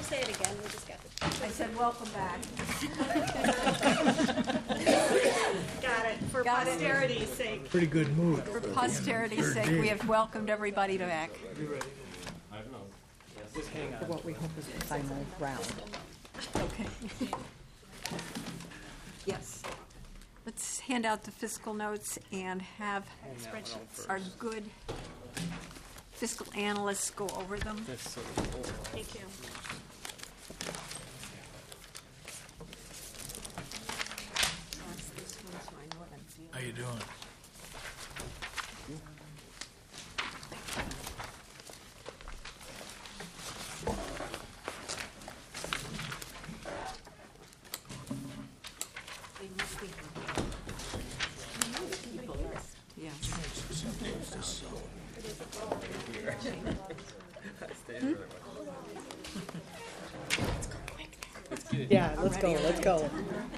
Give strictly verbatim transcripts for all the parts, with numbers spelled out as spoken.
say it again, we just got it. I said, welcome back. Got it, for Got it. posterity's sake. Pretty good mood. For posterity's sake, we have welcomed everybody back. What we hope is the final round. Okay. Yes. Let's hand out the fiscal notes and have our good fiscal analysts go over them. Thank you. How you doing? Yeah. Yeah, let's go, let's go.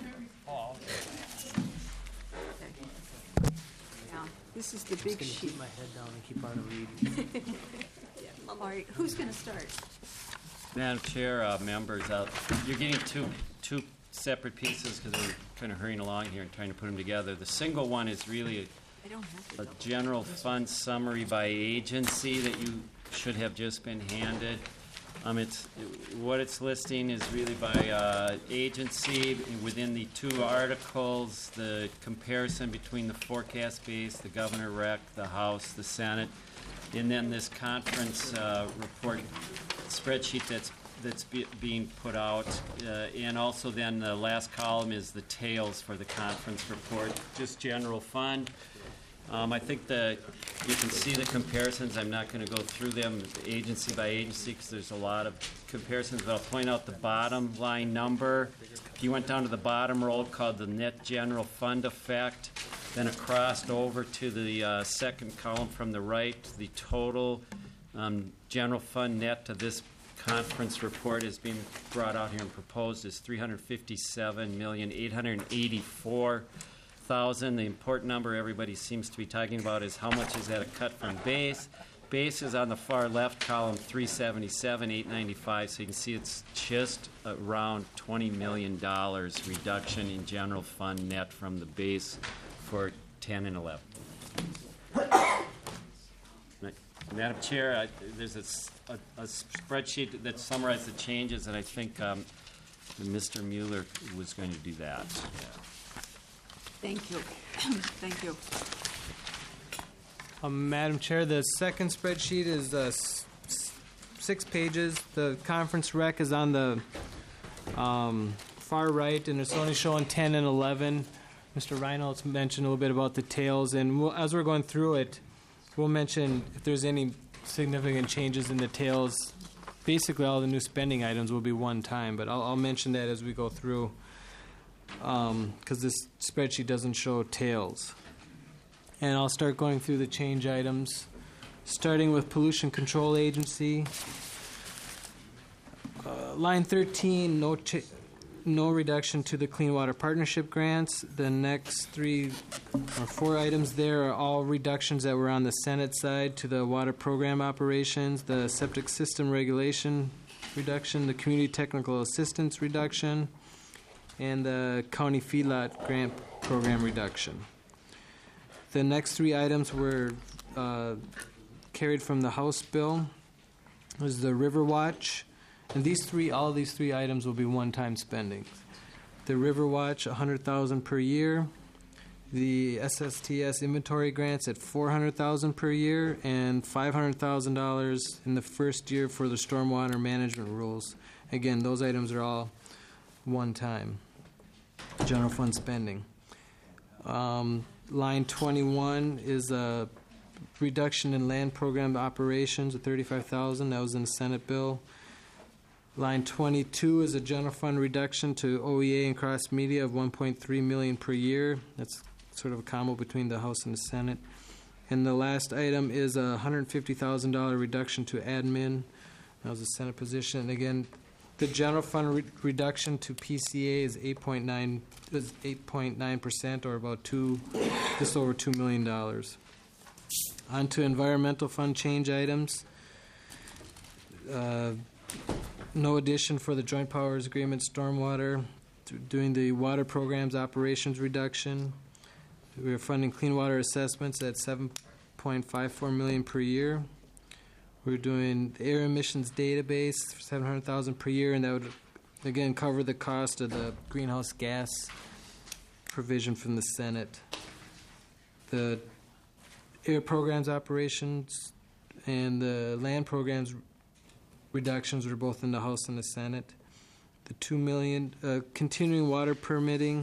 Now, this is the big sheet. Keep my head down and keep on reading. All right, who's going to start? Madam Chair, uh, members, uh, you're getting two two separate pieces because we're kind of hurrying along here and trying to put them together. The single one is really I don't have a, to. a general fund summary by agency that you should have just been handed. Um, it's what it's listing is really by uh, agency within the two articles. The comparison between the forecast base, the governor rec, the House, the Senate, and then this conference uh, report spreadsheet that's that's be, being put out, uh, and also then the last column is the tails for the conference report, just general fund. Um, I think that you can see the comparisons. I'm not going to go through them agency by agency because there's a lot of comparisons, but I'll point out the bottom line number. If you went down to the bottom row called the net general fund effect, then it crossed over to the uh, second column from the right, the total um, general fund net to this conference report is being brought out here and proposed is three hundred fifty-seven million eight hundred eighty-four thousand. The important number everybody seems to be talking about is how much is that a cut from base. Base is on the far left column, three seventy-seven eight ninety-five. So you can see it's just around twenty million dollars reduction in general fund net from the base for ten and eleven. Madam Chair, I, there's a, s- a- a spreadsheet that summarizes the changes, and I think um, Mister Mueller was going to do that. Thank you. Thank you. Um, Madam Chair, the second spreadsheet is uh, s- s- six pages. The conference rec is on the um, far right, and it's only showing ten and eleven. Mister Reynolds mentioned a little bit about the tails, and we'll, as we're going through it, we'll mention if there's any significant changes in the tails. Basically, all the new spending items will be one time, but I'll, I'll mention that as we go through, because um, this spreadsheet doesn't show tails. And I'll start going through the change items, starting with Pollution Control Agency. Uh, line thirteen, no cha- no reduction to the Clean Water Partnership grants. The next three or four items there are all reductions that were on the Senate side to the water program operations, the septic system regulation reduction, the community technical assistance reduction, and the county feedlot grant program reduction. The next three items were uh, carried from the House bill. It was the River Watch. And these three, all of these three items will be one-time spending. The River Watch, one hundred thousand dollars per year. The S S T S inventory grants at four hundred thousand dollars per year, and five hundred thousand dollars in the first year for the stormwater management rules. Again, those items are all one-time general fund spending. Um, line twenty-one is a reduction in land program operations of thirty-five thousand dollars. That was in the Senate bill. Line twenty-two is a general fund reduction to O E A and cross media of one point three million dollars per year. That's sort of a combo between the House and the Senate. And the last item is a one hundred fifty thousand dollars reduction to admin. That was a Senate position. And again, the general fund re- reduction to P C A is eight point nine is eight point nine percent, or about two, just over two million dollars. On to environmental fund change items. Uh, no addition for the joint powers agreement stormwater, doing the water programs operations reduction. We're funding clean water assessments at seven point five four million per year. We're doing the air emissions database for seven hundred thousand per year, and that would again cover the cost of the greenhouse gas provision from the Senate. The air programs operations and the land programs reductions were both in the House and the Senate. The two million uh, continuing water permitting.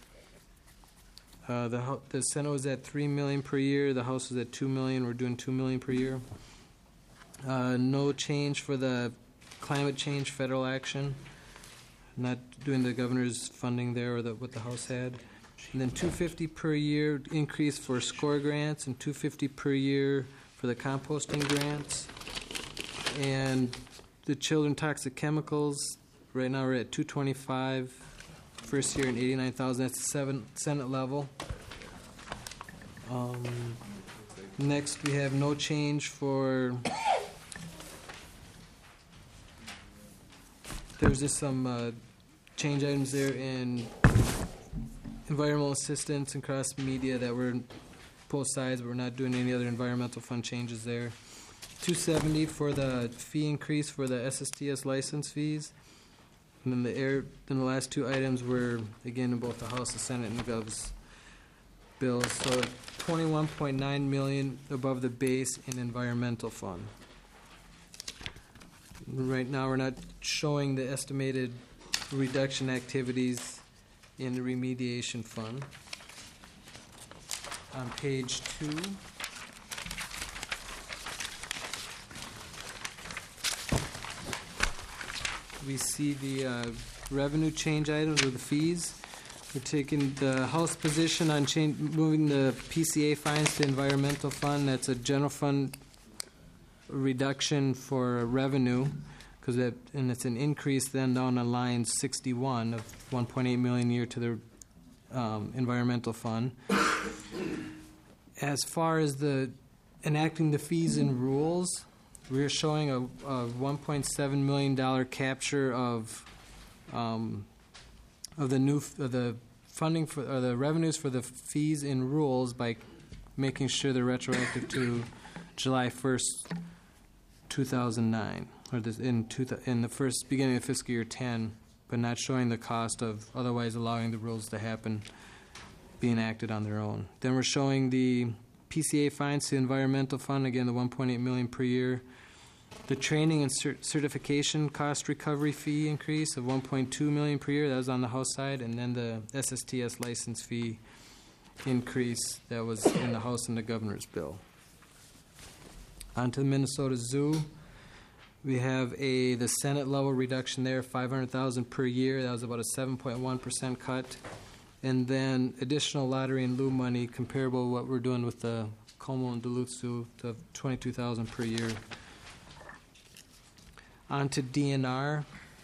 Uh, the Ho- the Senate was at three million per year. The House was at two million. We're doing two million per year. Uh, no change for the climate change federal action. Not doing the governor's funding there or the, what the House had. And then two fifty per year increase for SCORE grants and two fifty per year for the composting grants. And the children toxic chemicals, right now we're at two twenty-five first year and eighty-nine thousand. That's the seven Senate level. Um, next, we have no change for. There's just some uh, change items there in environmental assistance and cross media that were both sides, but we're not doing any other environmental fund changes there. two seventy for the fee increase for the S S T S license fees. And then the air, then the last two items were, again, in both the House, the Senate, and the Gov's bills. So twenty-one point nine million above the base in environmental fund. Right now, we're not showing the estimated reduction activities in the remediation fund. On page two, we see the uh, revenue change items or the fees. We're taking the House position on change, moving the P C A fines to environmental fund. That's a general fund reduction for revenue, because that, and it's an increase then down on line sixty-one of one point eight million a year to the um, environmental fund. As far as the enacting the fees and rules, we're showing a, a one point seven million dollar capture of um, of the new of the funding for or the revenues for the fees and rules by making sure they're retroactive to July first, two thousand nine, or this in two, in the first beginning of fiscal year ten, but not showing the cost of otherwise allowing the rules to happen being acted on their own. Then we're showing the P C A fines to environmental fund, again the one point eight million per year. The training and cert- certification cost recovery fee increase of one point two million per year, that was on the House side, and then the S S T S license fee increase that was in the House and the governor's bill. On to the Minnesota Zoo. We have a the Senate level reduction there, five hundred thousand dollars per year. That was about a seven point one percent cut. And then additional lottery and lieu money comparable to what we're doing with the Como and Duluth Zoo, to twenty-two thousand dollars per year. On to D N R.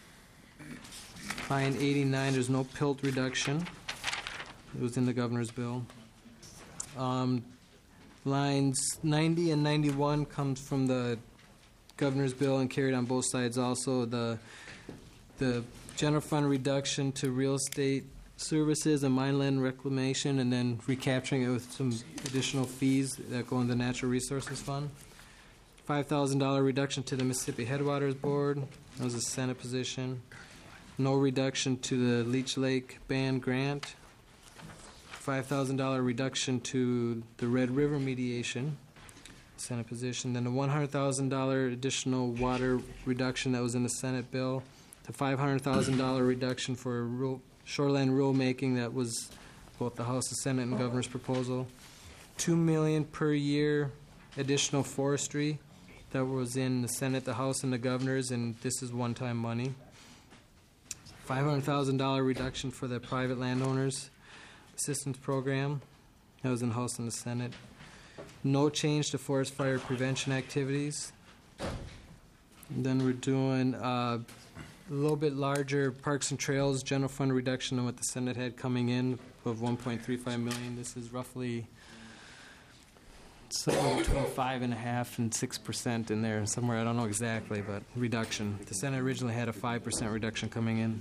Line eighty-nine, there's no P I L T reduction. It was in the governor's bill. Um, lines ninety and ninety-one comes from the governor's bill and carried on both sides also. The the general fund reduction to real estate services and mineland reclamation, and then recapturing it with some additional fees that go in the natural resources fund. five thousand dollars reduction to the Mississippi Headwaters Board. That was a Senate position. No reduction to the Leech Lake Band Grant. five thousand dollars reduction to the Red River Mediation, Senate position. Then a one hundred thousand dollars additional water reduction that was in the Senate bill. The five hundred thousand dollars reduction for rule, shoreline rulemaking that was both the House, the Senate, and governor's proposal. two million dollars per year additional forestry that was in the Senate, the House, and the governor's, and this is one-time money. five hundred thousand dollars reduction for the private landowners assistance program. That was in the House and the Senate. No change to forest fire prevention activities. And then we're doing uh, a little bit larger Parks and Trails general fund reduction than what the Senate had coming in of one point three five million dollars. This is roughly somewhere between five and a half and six percent in there somewhere. I don't know exactly, but reduction. The Senate originally had a five percent reduction coming in.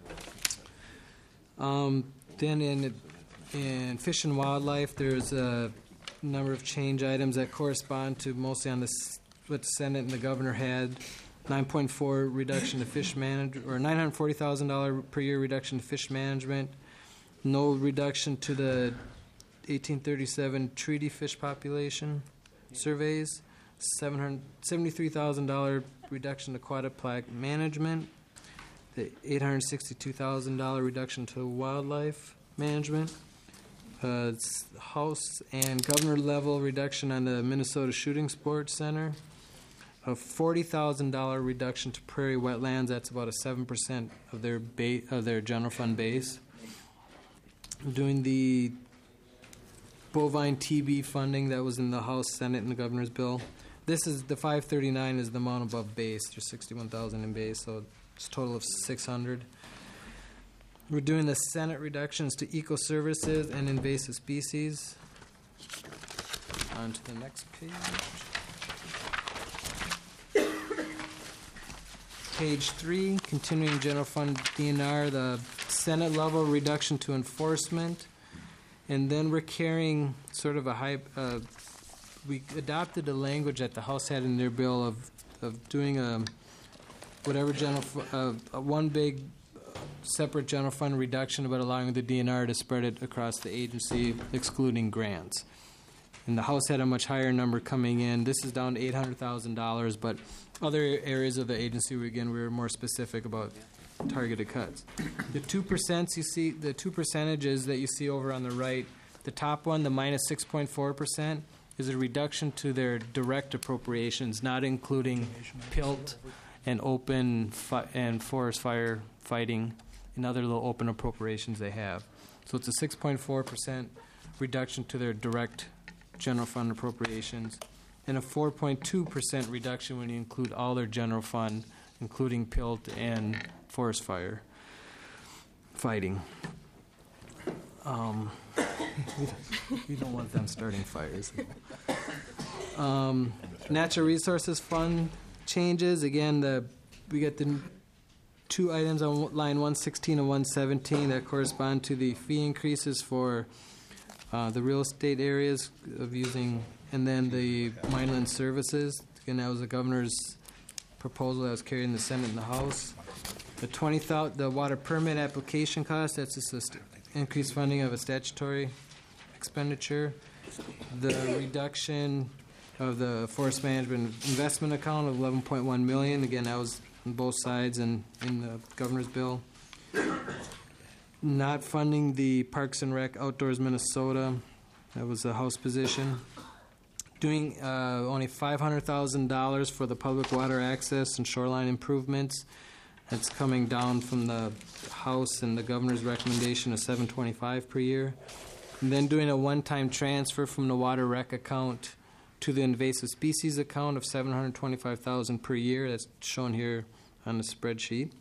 Um, then in in Fish and Wildlife, there's a number of change items that correspond to mostly on the s- what the Senate and the governor had. nine point four reduction to fish manage or nine hundred forty thousand dollars per year reduction to fish management. No reduction to the eighteen thirty-seven treaty fish population surveys. seven hundred seventy-three thousand dollars reduction to aquatic management. The eight hundred sixty-two thousand dollars reduction to wildlife management. Uh, it's House and governor level reduction on the Minnesota Shooting Sports Center. A forty thousand dollars reduction to prairie wetlands. That's about a seven percent of their ba- of their general fund base. Doing the bovine T B funding that was in the House, Senate, and the governor's bill. This is the five thirty-nine is the amount above base. There's sixty-one thousand in base, so it's a total of six hundred. We're doing the Senate reductions to eco services and invasive species. On to the next page. Page three, continuing general fund D N R, the Senate level reduction to enforcement. And then we're carrying sort of a high, uh, we adopted the language that the House had in their bill of, of doing a, whatever general, fu- uh, a one big uh, separate general fund reduction, but allowing the D N R to spread it across the agency, excluding grants. And the House had a much higher number coming in. This is down to eight hundred thousand dollars, but other areas of the agency, we, again, we were more specific about targeted cuts. The two percent you see, the two percentages that you see over on the right, the top one, the minus six point four percent, is a reduction to their direct appropriations, not including P I L T and open fi- and forest fire fighting and other little open appropriations they have. So it's a six point four percent reduction to their direct general fund appropriations, and a four point two percent reduction when you include all their general fund, including P I L T and forest fire fighting. Um, we don't want them starting fires. Um, Natural Resources Fund changes. Again, the we get the n- two items on line one sixteen and one seventeen that correspond to the fee increases for uh, the real estate areas of using, and then the Mineland Services. Again, that was the governor's proposal that was carried in the Senate and the House. The twenty thousand, the water permit application cost, that's just a st- increased funding of a statutory expenditure. The reduction of the forest management investment account of eleven point one million. Again, that was on both sides and in the governor's bill. Not funding the Parks and Rec Outdoors Minnesota. That was a House position. Doing uh, only five hundred thousand dollars for the public water access and shoreline improvements. That's coming down from the House and the governor's recommendation of seven twenty-five per year. And then doing a one-time transfer from the water rec account to the invasive species account of seven hundred twenty-five thousand dollars per year. That's shown here on the spreadsheet.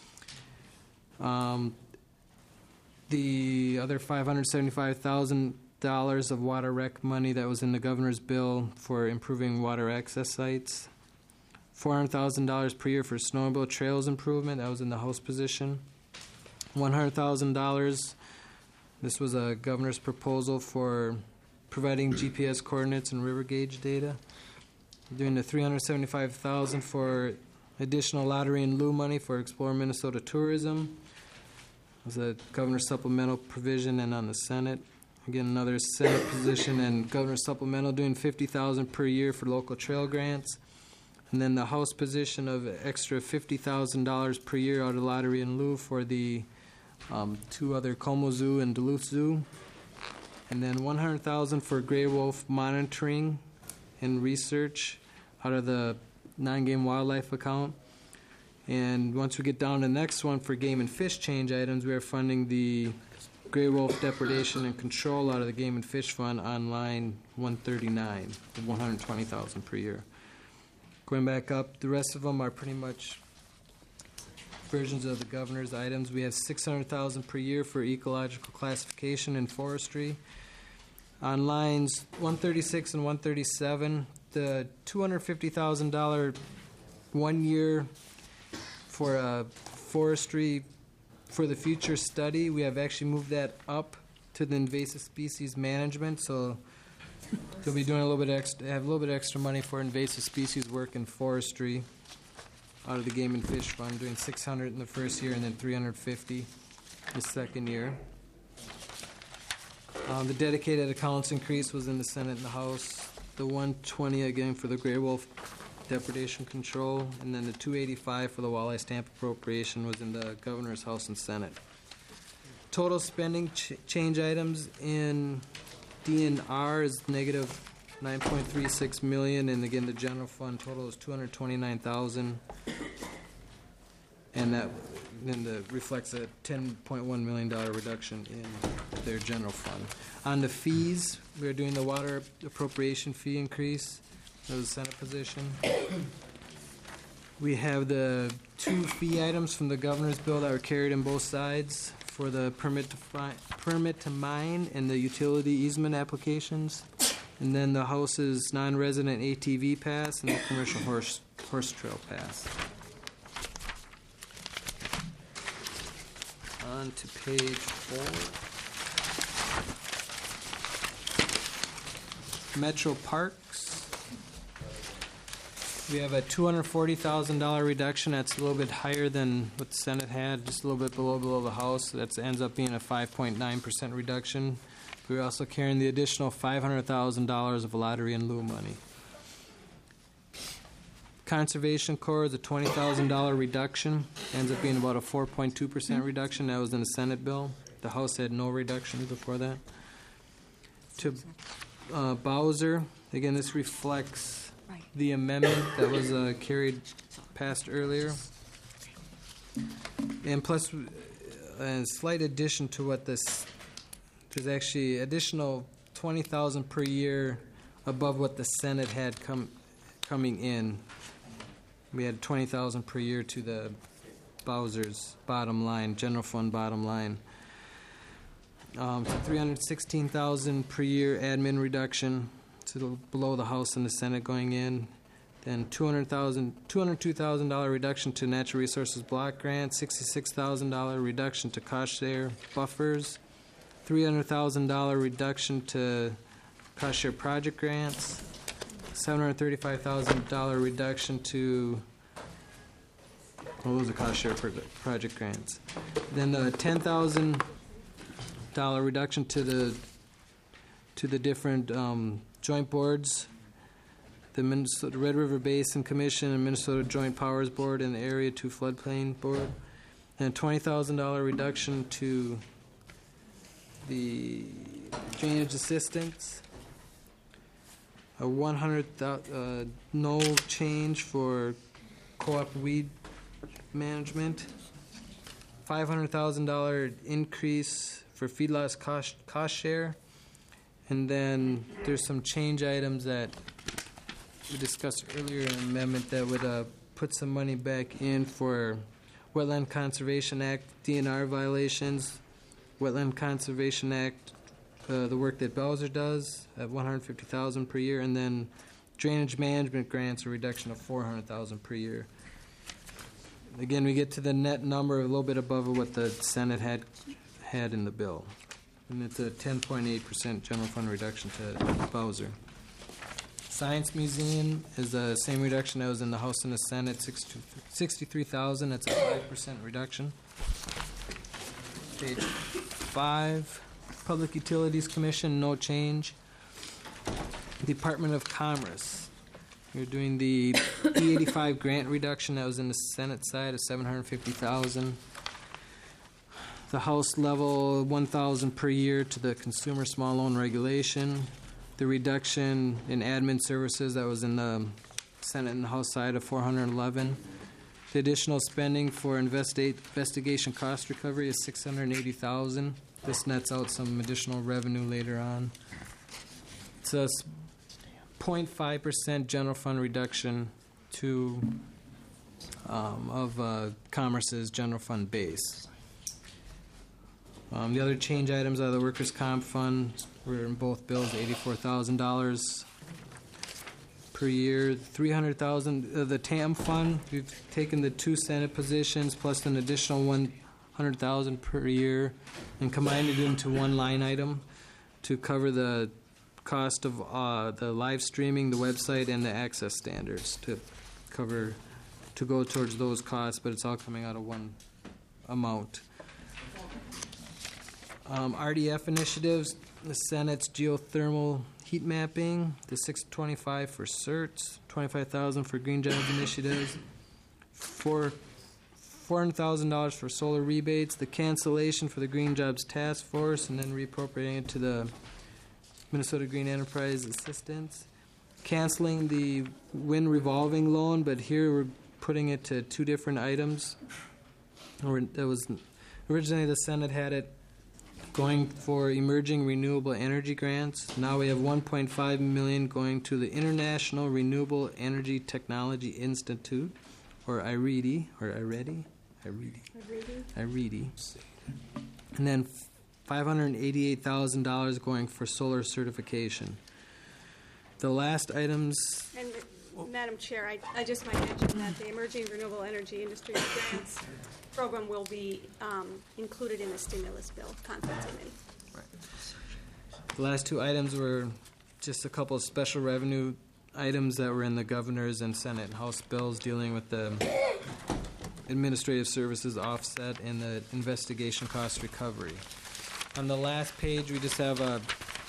Um, the other five hundred seventy-five thousand dollars of water rec money that was in the governor's bill for improving water access sites. four hundred thousand dollars per year for snowmobile trails improvement. That was in the House position. one hundred thousand dollars. This was a governor's proposal for providing G P S coordinates and river gauge data. Doing the three hundred seventy-five thousand dollars for additional lottery and lieu money for Explore Minnesota Tourism. It was a governor's supplemental provision and on the Senate. Again, another Senate position and governor's supplemental doing fifty thousand dollars per year for local trail grants. And then the House position of extra fifty thousand dollars per year out of lottery and lieu for the um, two other Como Zoo and Duluth Zoo. And then one hundred thousand dollars for gray wolf monitoring and research out of the non-game wildlife account. And once we get down to the next one for game and fish change items, we are funding the gray wolf depredation and control out of the game and fish fund on line one thirty-nine, one hundred twenty thousand dollars per year. Going back up, the rest of them are pretty much versions of the governor's items. We have six hundred thousand dollars per year for ecological classification and forestry. On lines one thirty-six and one thirty-seven, the two hundred fifty thousand dollars one year for a forestry for the future study, we have actually moved that up to the invasive species management, so they'll be doing a little bit extra, have a little bit extra money for invasive species work in forestry out of the Game and Fish Fund, doing six hundred in the first year and then three hundred fifty the second year. Um, the dedicated accounts increase was in the Senate and the House. The one twenty again for the gray wolf depredation control, and then the two eighty-five for the walleye stamp appropriation was in the Governor's House and Senate. Total spending ch- change items in D N R is negative nine point three six million, and again the general fund total is two hundred twenty-nine thousand, and that then the reflects a ten point one million dollar reduction in their general fund. On the fees, we're doing the water appropriation fee increase. That was a Senate position. We have the two fee items from the governor's bill that were carried in both sides for the permit to fi- permit to mine and the utility easement applications, and then the House's non-resident A T V pass and the commercial horse horse trail pass. On to page four. Metro Parks. We have a two hundred forty thousand dollars reduction. That's a little bit higher than what the Senate had, just a little bit below below the House. That ends up being a five point nine percent reduction. We're also carrying the additional five hundred thousand dollars of lottery in lieu money. Conservation Corps is a twenty thousand dollars reduction. Ends up being about a four point two percent reduction. That was in the Senate bill. The House had no reduction before that. To uh, Bowser, again, this reflects the amendment that was uh, carried, passed earlier. And plus, uh, a slight addition to what this, there's actually additional twenty thousand dollars per year above what the Senate had come coming in. We had twenty thousand dollars per year to the Bowser's bottom line, general fund bottom line. Um, to three hundred sixteen thousand dollars per year admin reduction to the, below the House and the Senate going in. Then two hundred thousand dollars, two hundred two thousand dollars reduction to natural resources block grant, sixty-six thousand dollars reduction to cost share buffers, three hundred thousand dollars reduction to cost share project grants, seven hundred thirty-five thousand dollars reduction to, well, those are cost share pro- project grants. Then the ten thousand dollars reduction to the to the different um, joint boards, the Minnesota Red River Basin Commission and Minnesota Joint Powers Board and the Area two Floodplain Board, and a twenty thousand dollars reduction to the drainage assistance, a one hundred thousand uh, no change for co-op weed management, five hundred thousand dollars increase for feedlots cost, cost share, and then there's some change items that we discussed earlier in an amendment that would uh, put some money back in for Wetland Conservation Act D N R violations, Wetland Conservation Act, uh, the work that Bowser does at one hundred fifty thousand dollars per year, and then drainage management grants, a reduction of four hundred thousand dollars per year. Again, we get to the net number a little bit above what the Senate had had in the bill. And it's a ten point eight percent general fund reduction to Bowser. Science Museum is the same reduction that was in the House and the Senate, sixty-three thousand dollars. That's a five percent reduction. Page five, Public Utilities Commission, no change. Department of Commerce, we're doing the E eighty-five grant reduction that was in the Senate side of seven hundred fifty thousand dollars. The House level one thousand dollars per year to the Consumer Small Loan Regulation. The reduction in admin services that was in the Senate and the House side of four hundred eleven dollars. The additional spending for investigate, investigation cost recovery is six hundred eighty thousand dollars. This nets out some additional revenue later on. It's a zero point five percent general fund reduction to um, of uh, Commerce's general fund base. Um, the other change items are the workers' comp fund. We're in both bills, eighty-four thousand dollars per year. Three hundred thousand. Uh, the T A M fund. We've taken the two Senate positions plus an additional one hundred thousand per year, and combined it into one line item to cover the cost of uh, the live streaming, the website, and the access standards to cover to go towards those costs. But it's all coming out of one amount. Um, R D F initiatives, the Senate's geothermal heat mapping, the six twenty-five for certs, twenty-five thousand for green jobs initiatives, four four hundred thousand dollars for solar rebates, the cancellation for the green jobs task force, and then reappropriating it to the Minnesota Green Enterprise Assistance, canceling the wind revolving loan, but here we're putting it to two different items. Or it was originally the Senate had it going for emerging renewable energy grants. Now we have one point five million going to the International Renewable Energy Technology Institute, or I R E D I, or I R E D I, I R E D I, I R E D I, and then five hundred eighty-eight thousand dollars going for solar certification. The last items. And Madam Chair, I, I just might mention that the Emerging Renewable Energy Industry Grants program will be um, included in the stimulus bill, contemplated. Right. The last two items were just a couple of special revenue items that were in the governor's and Senate and House bills dealing with the administrative services offset and the investigation cost recovery. On the last page, we just have a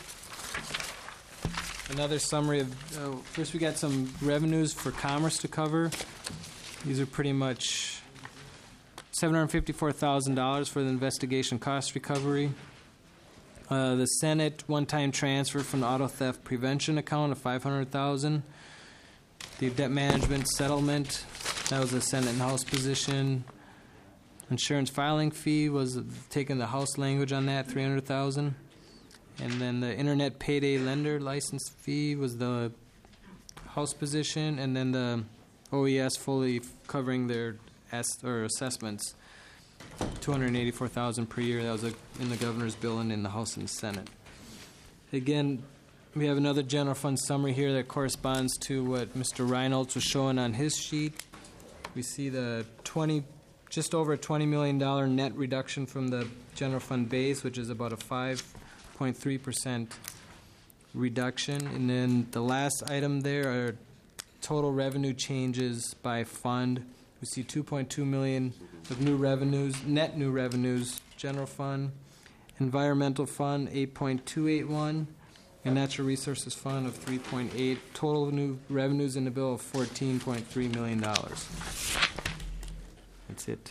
another summary of, uh, first we got some revenues for commerce to cover. These are pretty much seven hundred fifty-four thousand dollars for the investigation cost recovery. Uh, the Senate one-time transfer from the auto theft prevention account of five hundred thousand dollars. The debt management settlement, that was a Senate and House position. Insurance filing fee was taking the House language on that, three hundred thousand dollars. And then the internet payday lender license fee was the House position, and then the O E S fully covering their ass- or assessments, two hundred eighty-four thousand dollars per year. That was a, in the governor's bill and in the House and Senate. Again, we have another general fund summary here that corresponds to what Mister Reynolds was showing on his sheet. We see the twenty, just over a twenty million dollars net reduction from the general fund base, which is about a five point three percent reduction. And then the last item there are total revenue changes by fund. We see two point two million dollars of new revenues, net new revenues, general fund, environmental fund eight point two eight one, and natural resources fund of three point eight. Total new revenues in the bill of fourteen point three million dollars. That's it.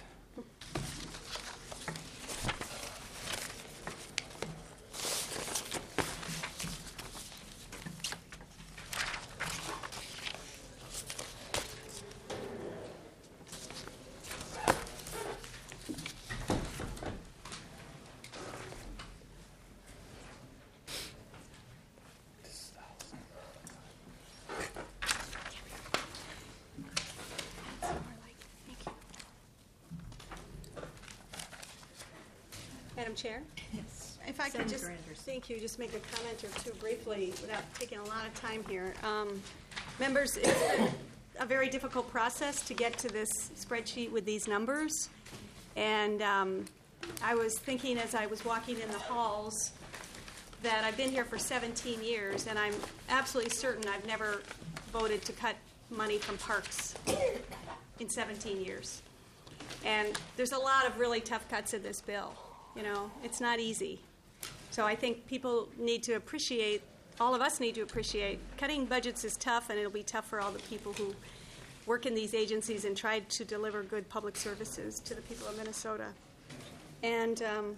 Madam Chair? Yes. If I could just, thank you, just make a comment or two briefly without taking a lot of time here. Um, members, it's been a very difficult process to get to this spreadsheet with these numbers. And um, I was thinking as I was walking in the halls that I've been here for seventeen years, and I'm absolutely certain I've never voted to cut money from parks in seventeen years. And there's a lot of really tough cuts in this bill. You know, it's not easy. So I think people need to appreciate, all of us need to appreciate, cutting budgets is tough, and it'll be tough for all the people who work in these agencies and try to deliver good public services to the people of Minnesota. And, um,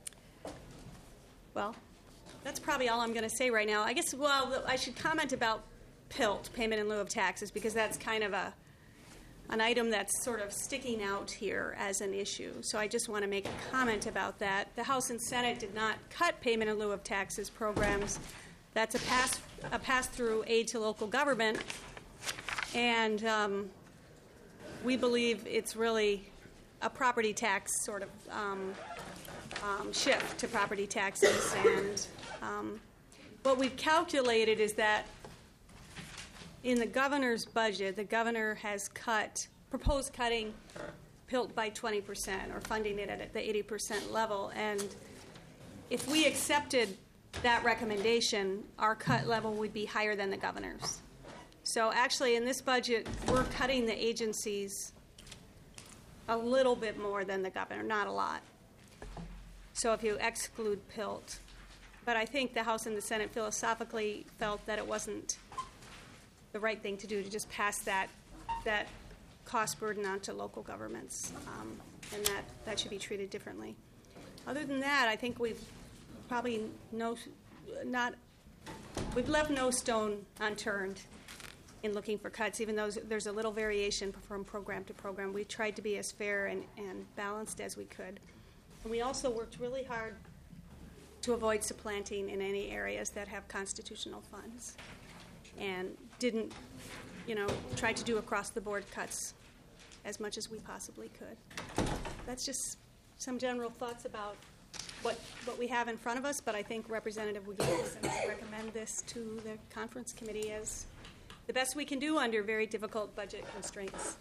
well, that's probably all I'm going to say right now. I guess, well, I should comment about P I L T, payment in lieu of taxes, because that's kind of a an item that's sort of sticking out here as an issue. So I just want to make a comment about that. The House and Senate did not cut payment in lieu of taxes programs. That's a pass a pass-through aid to local government, and um, we believe it's really a property tax sort of um, um, shift to property taxes. And um, what we've calculated is that in the governor's budget, the governor has cut, proposed cutting P I L T by twenty percent or funding it at the eighty percent level. And if we accepted that recommendation, our cut level would be higher than the governor's. So actually, in this budget, we're cutting the agencies a little bit more than the governor, not a lot. So if you exclude P I L T. But I think the House and the Senate philosophically felt that it wasn't the right thing to do to just pass that that cost burden onto local governments, um, and that, that should be treated differently. Other than that, I think we've probably no, not, we've left no stone unturned in looking for cuts, even though there's a little variation from program to program. We tried to be as fair and, and balanced as we could. And we also worked really hard to avoid supplanting in any areas that have constitutional funds, and didn't, you know, try to do across-the-board cuts as much as we possibly could. That's just some general thoughts about what what we have in front of us, but I think Representative Wigginton would recommend this to the conference committee as the best we can do under very difficult budget constraints.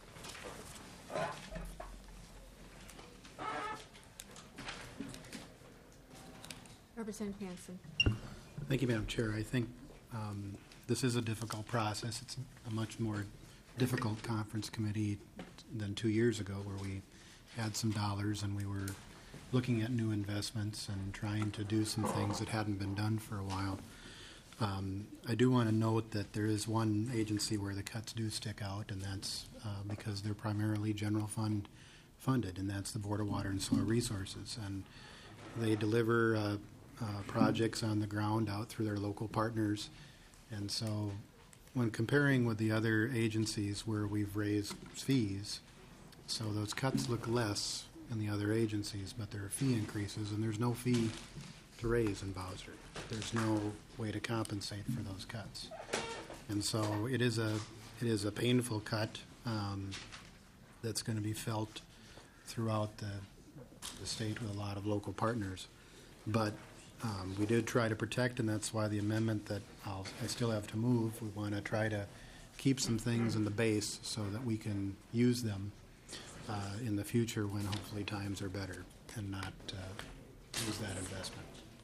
Representative Hansen. Thank you, Madam Chair. I think um, this is a difficult process. It's a much more difficult conference committee than two years ago, where we had some dollars and we were looking at new investments and trying to do some things that hadn't been done for a while. Um, I do want to note that there is one agency where the cuts do stick out, and that's uh, because they're primarily general fund funded, and that's the Board of Water and Soil Resources. And they deliver uh, uh, projects on the ground out through their local partners. And so when comparing with the other agencies where we've raised fees, so those cuts look less in the other agencies, but there are fee increases, and there's no fee to raise in Bowser. There's no way to compensate for those cuts. And so it is a it is a painful cut um, that's going to be felt throughout the, the state with a lot of local partners. But um, we did try to protect, and that's why the amendment that I'll, I still have to move, we want to try to keep some things in the base so that we can use them uh, in the future when hopefully times are better, and not uh, lose that investment.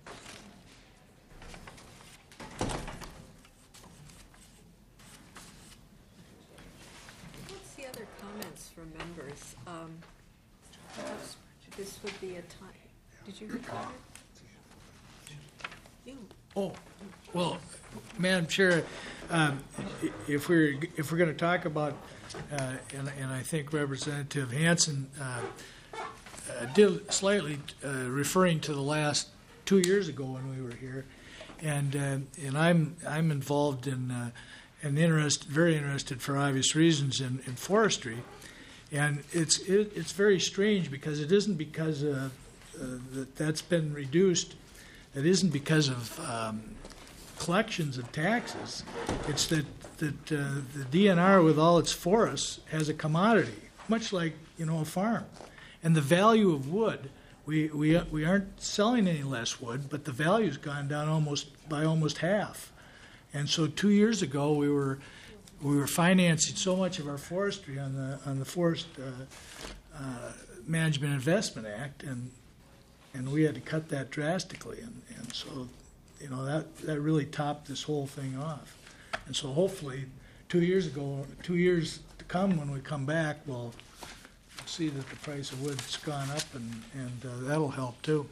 What's the other comments from members? Um, perhaps this would be a time. Did you record it? You. Oh, well, Madam Chair, um, i- if we're, if we're going to talk about, uh, and, and I think Representative Hansen uh, uh, did slightly uh, referring to the last two years ago when we were here, and uh, and I'm I'm involved in uh, and interest very interested for obvious reasons in, in forestry, and it's it, it's very strange because it isn't because uh, uh, that that's been reduced. It isn't because of um, collections of taxes. It's that that uh, the D N R, with all its forests, has a commodity, much like you know a farm, and the value of wood. We we we aren't selling any less wood, but the value's gone down almost by almost half. And so two years ago, we were we were financing so much of our forestry on the on the Forest uh, uh, Management Investment Act, and and we had to cut that drastically, and, and so, you know, that, that really topped this whole thing off. And so hopefully, two years ago, two years to come, when we come back, we'll see that the price of wood's gone up, and, and uh, that'll help too.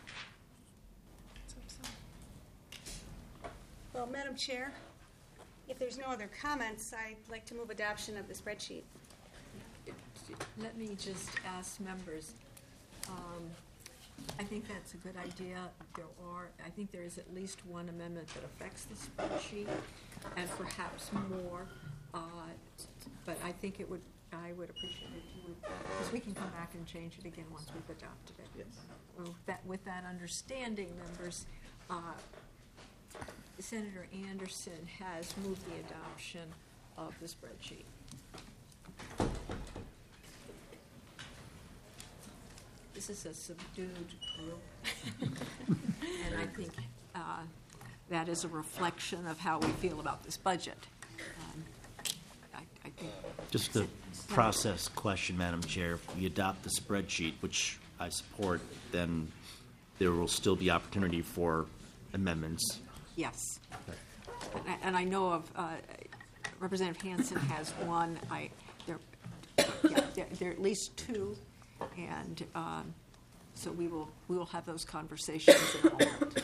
Well, Madam Chair, if there's no other comments, I'd like to move adoption of the spreadsheet. Let me just ask members. Um, I think that's a good idea. There are, I think there is at least one amendment that affects the spreadsheet, and perhaps more. Uh, but I think it would, I would appreciate it if you would, because we can come back and change it again once we've adopted it. Yes. Well, that, with that understanding, members, uh, Senator Anderson has moved the adoption of the spreadsheet. this is a subdued group. And I think uh, that is a reflection of how we feel about this budget. Um, I, I think Just a process question, Madam Chair. If we adopt the spreadsheet, which I support, then there will still be opportunity for amendments. yes. And I, and I know of, uh, Representative Hansen has one. I, there, yeah, there, there are at least two, and um, so we will, we will have those conversations in a moment.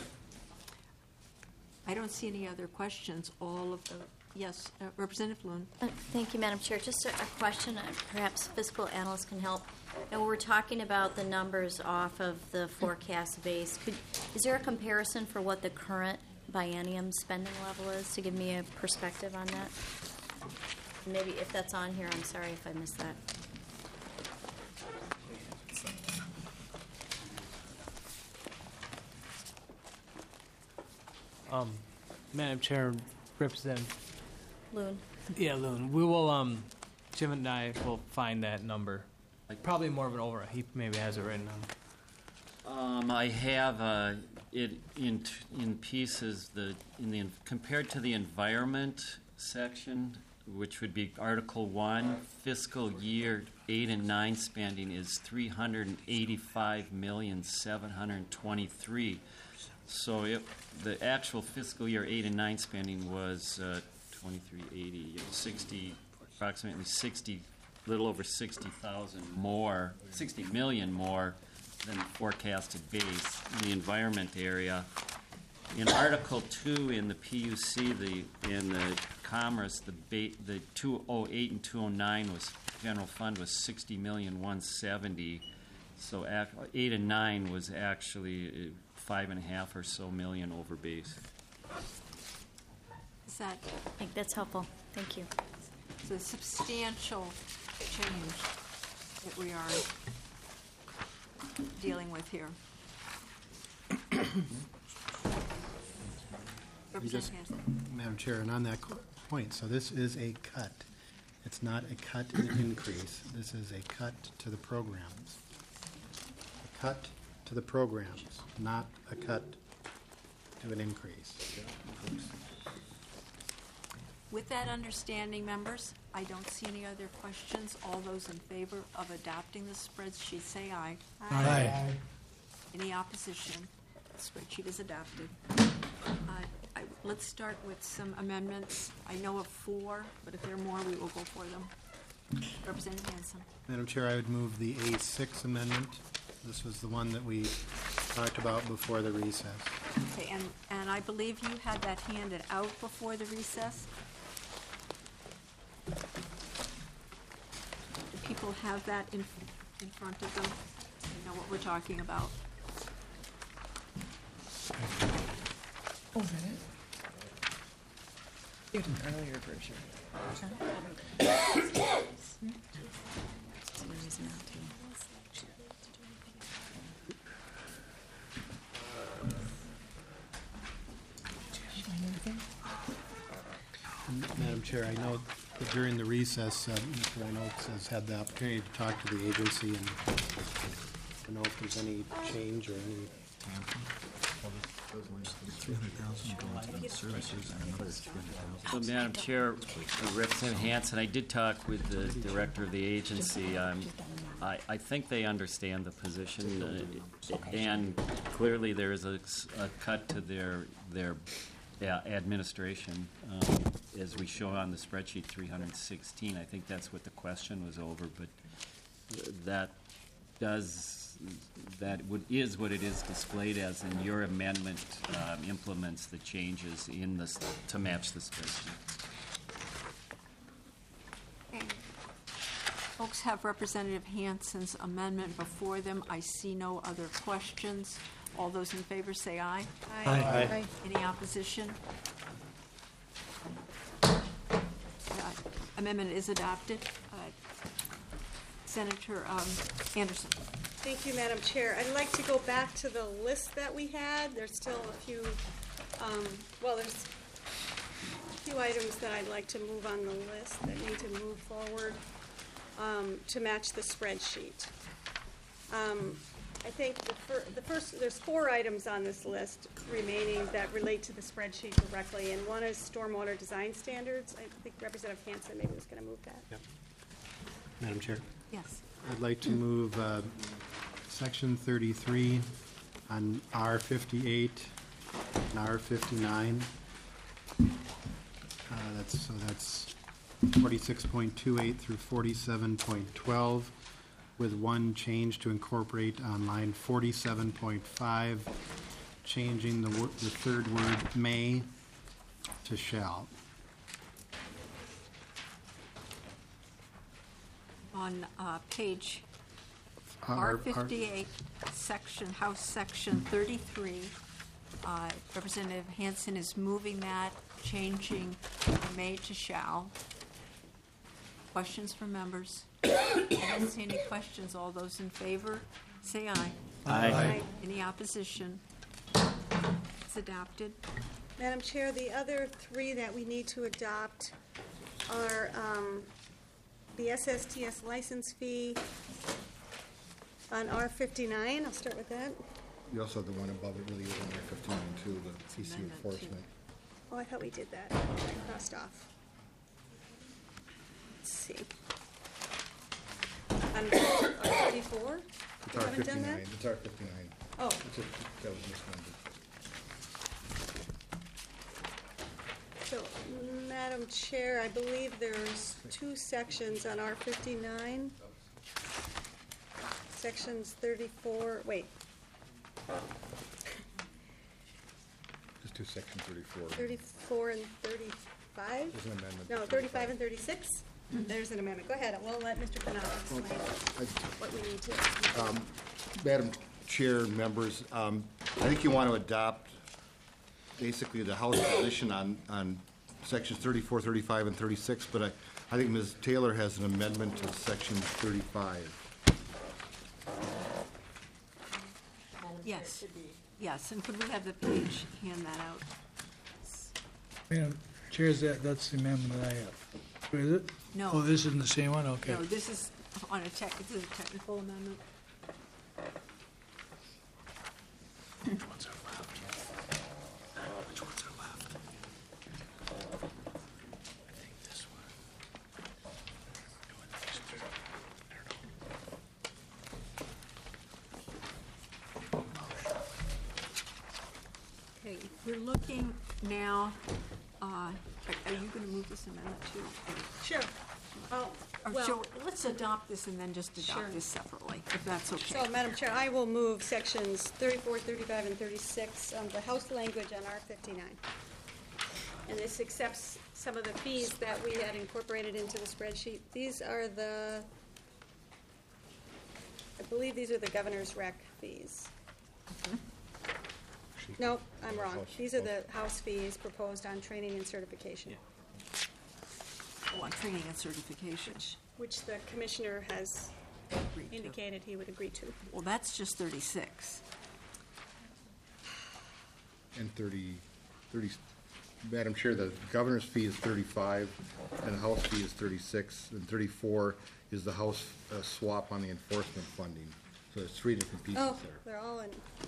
I don't see any other questions. All of the, yes, uh, Representative Loon. Uh, Thank you, Madam Chair. Just a, a question, uh, perhaps fiscal analyst can help. And we're talking about the numbers off of the forecast base. Could, is there a comparison for what the current biennium spending level is, to give me a perspective on that? Maybe if that's on here, I'm sorry if I missed that. Um, Madam Chair, Representative. Loon. Yeah, Loon. We will, um, Jim and I will find that number. Probably more of an over, he maybe has it written down. Um, I have uh, it in t- in pieces. The in the compared to the environment section, which would be Article One, fiscal year eight and nine spending is three hundred and eighty-five million seven hundred twenty-three. So it, the actual fiscal year eight and nine spending was uh, twenty-three eighty, sixty, approximately sixty, little over sixty thousand more, sixty million more than the forecasted base in the environment area. In Article Two in the P U C, the in the Commerce, the ba- the two oh eight and two oh nine was general fund was sixty million one seventy. So ac- eight and nine was actually uh, five and a half or so million over base. Is that I think that's helpful. Thank you. it's a substantial change that we are dealing with here? I'm just, Representative Hansen. Madam Chair, and on that qu- point, so this is a cut. It's not a cut and increase. This is a cut to the programs. A cut to the programs, not a cut to an increase. With that understanding, members, I don't see any other questions. All those in favor of adopting the spreadsheet, say aye. Aye. Any opposition? The spreadsheet is adopted. Uh, I- Let's start with some amendments. I know of four, but if there are more, we will go for them. Representative Hansen. Madam Chair, I would move the A six amendment. This was the one that we talked about before the recess. Okay, and, and I believe you had that handed out before the recess? Do people have that in, in front of them? They know what we're talking about? Oh, is that it? You had an earlier version. Madam Chair, I know that during the recess, uh, Mister Reynolds has had the opportunity to talk to the agency and to know if there's any change or any. So, Madam Chair, uh, Representative Hansen, I did talk with the director of the agency. Um, I, I think they understand the position, uh, and clearly there is a, s- a cut to their their uh, administration, um, as we show on the spreadsheet, three hundred sixteen. I think that's what the question was over, but that does. That would, is what it is displayed as, and your amendment um, implements the changes in this to match the spreadsheet. Okay. Folks have Representative Hansen's amendment before them. I see no other questions. All those in favor say aye. Aye. Any opposition? Uh, Amendment is adopted. Uh, Senator um, Anderson. Thank you, Madam Chair. I'd like to go back to the list that we had. There's still a few, um, well, there's a few items that I'd like to move on the list that need to move forward um, to match the spreadsheet. Um, I think the fir- the first, there's four items on this list remaining that relate to the spreadsheet directly, and one is stormwater design standards. I think Representative Hanson maybe was going to move that. Yep. Madam Chair, Yes. I'd like to move uh, section thirty-three on R fifty-eight and R fifty-nine. Uh, That's, so that's forty-six point two eight through forty-seven point twelve, with one change to incorporate on line forty-seven point five, changing the wor- the third word may to shall. On uh, page Uh, R our- our- fifty-eight, section, House Section thirty-three, uh, Representative Hanson is moving that, changing may to shall. Questions from members? I don't see any questions. All those in favor, say aye. Aye. Any opposition? It's adopted. Madam Chair, the other three that we need to adopt are um, the S S T S license fee on R fifty-nine. I'll start with that. You also have the one above it, really, is on R fifteen too, the P C amendment two. enforcement. Oh, I thought we did that. I crossed off. Let's see. On R thirty-four? It's You R haven't done fifty-nine, that? it's R fifty-nine. Oh, It's just, that was misnumbered. so, Madam Chair, I believe there's two sections on R fifty-nine. Sections thirty-four, wait, Just do section thirty-four. thirty-four and thirty-five? There's an amendment. No, thirty-five and thirty-six? There's an amendment. Go ahead. We'll let Mister Canal explain what we need to. Madam Chair, members, um, I think you want to adopt basically the House position on, on sections thirty-four, thirty-five, and thirty-six, but I, I think Miz Taylor has an amendment to section thirty-five. Yes. Yes, and could we have the page, hand that out? Madam Chair, is that, that's the amendment that I have. Is it? No. Oh, this isn't the same one? Okay. No, this is on a tech, this is a technical amendment. Which ones are left? Which ones are left? I think this one. Doing these two. I don't know. Okay, we're looking now, uh, are are you going to move this amendment too? Sure. Oh, Or well, shall- let's adopt this and then just Sure. adopt this separately, if that's okay. so, Madam Chair, I will move sections thirty-four, thirty-five, and thirty-six, um, the House language on R fifty-nine. And this accepts some of the fees that we had incorporated into the spreadsheet. These are the, I believe these are the governor's rec fees. No, I'm wrong. These are the House fees proposed on training and certification, Oh, on training and certification. which the commissioner has Agreed to. indicated he would agree to. Well, that's just thirty-six. And thirty, thirty, Madam Chair, the governor's fee is thirty-five, and the House fee is thirty-six, and thirty-four is the House uh, swap on the enforcement funding. So there's three different pieces Oh, there. they're all in.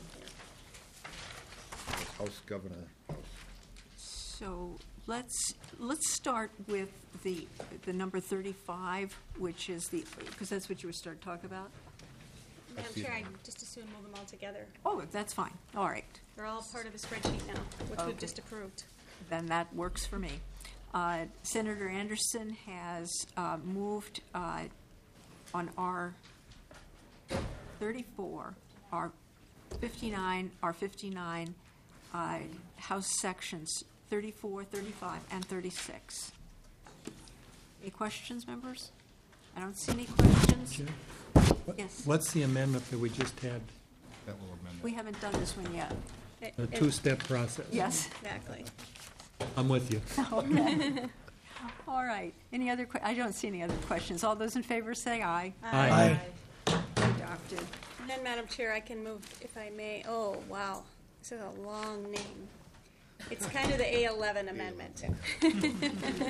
There's House governor, House. So let's, let's start with the, the number thirty-five, which is the, because that's what you were starting to talk about? Madam see Chair, I them. just as soon move them all together. Oh, that's fine, all right. They're all part of the spreadsheet now, which we've Okay. just approved. Then that works for me. Uh, Senator Anderson has uh, moved uh, on R thirty-four, R fifty-nine, R fifty-nine, uh, House sections thirty-four, thirty-five, and thirty-six. Any questions, members? I don't see any questions. Yes, What's the amendment that we just had? That will amend it. we haven't done this one yet. The It- two-step process? Yes. Exactly. I'm with you. All right. Any other, que- I don't see any other questions. All those in favor say aye. Aye. Adopted. And then, Madam Chair, I can move, if I may, oh, wow, this is a long name. It's kind of the A eleven amendment.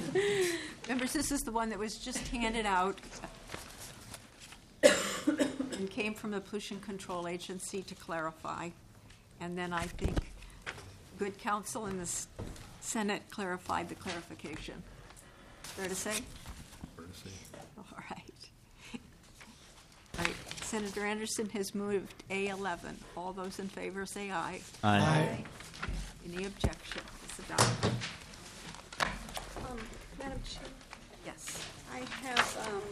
Members, this is the one that was just handed out. and came from the Pollution Control Agency to clarify. And then I think good counsel in the s- Senate clarified the clarification. Fair to say? Fair to say. All right. All right. Senator Anderson has moved A eleven. All those in favor say aye. Aye. Any objection? It's adopted. Um, Madam Chair, Yes. I have, um,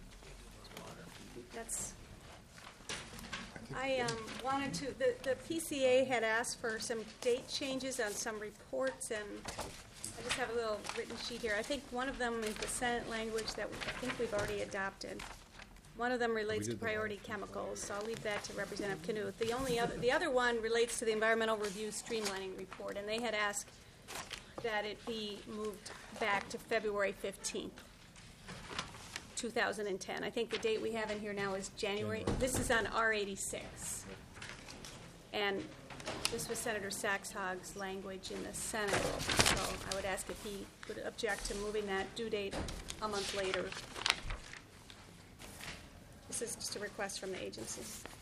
that's, I um, wanted to, the, the P C A had asked for some date changes on some reports, and I just have a little written sheet here. I think one of them is the Senate language that I think we've already adopted. One of them relates to did that. priority chemicals, so I'll leave that to Representative Knuth. The only other, the other one relates to the environmental review streamlining report, and they had asked that it be moved back to February fifteenth, two thousand ten. I think the date we have in here now is January, this is on R eighty-six. And this was Senator Saxhog's language in the Senate, so I would ask if he would object to moving that due date a month later. This is just a request from the agency.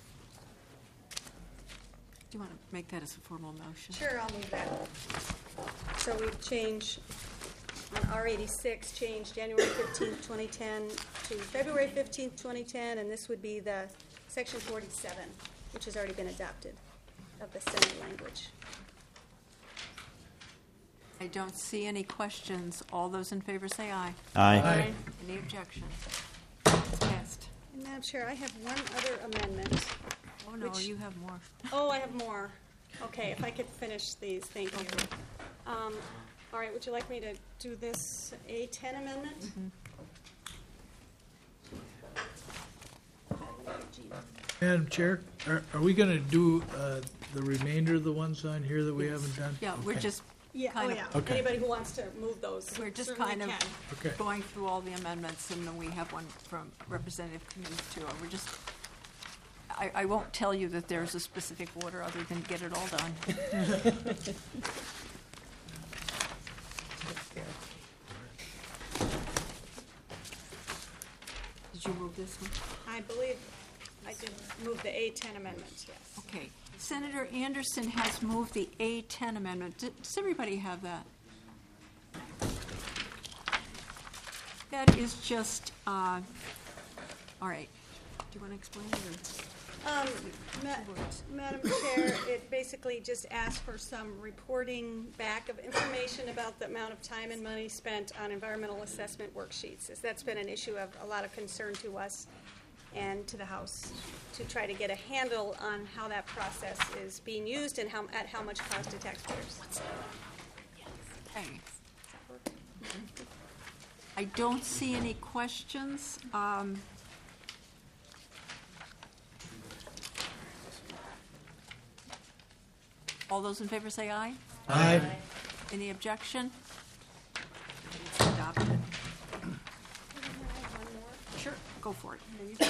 Do you want to make that as a formal motion? Sure, I'll move that. So we change, on R eighty-six, change January fifteenth, twenty ten to February fifteenth, twenty ten, and this would be the section forty-seven, which has already been adopted of the Senate language. I don't see any questions. All those in favor say aye. Aye. Any objection? It's passed. And Madam Chair, I have one other amendment. Oh, no, Which- you have more. Oh, I have more. Okay, if I could finish these, thank you. Um, all right, would you like me to do this A ten amendment? Madam Chair, are, are we gonna do, uh, the remainder of the ones on here that we haven't done? Yeah, we're Okay. just Yeah, oh kind of, yeah. Okay. Anybody who wants to move those we're just certainly kind of can. Okay. going through all the amendments, and then we have one from Representative Knuth too. We're just, I, I won't tell you that there's a specific order other than get it all done. Did you move this one? I believe I did move the A ten amendment, yes. Okay. Senator Anderson has moved the A ten amendment. D- Does everybody have that? That is just, uh, all right. Do you want to explain it? or- Um, Ma- Madam Chair, it basically just asks for some reporting back of information about the amount of time and money spent on environmental assessment worksheets, as that's been an issue of a lot of concern to us and to the House, to try to get a handle on how that process is being used and how, at how much cost to taxpayers. Okay. I don't see any questions. Um, All those in favor say aye. Aye. Any objection? It's adopted. Sure, go for it.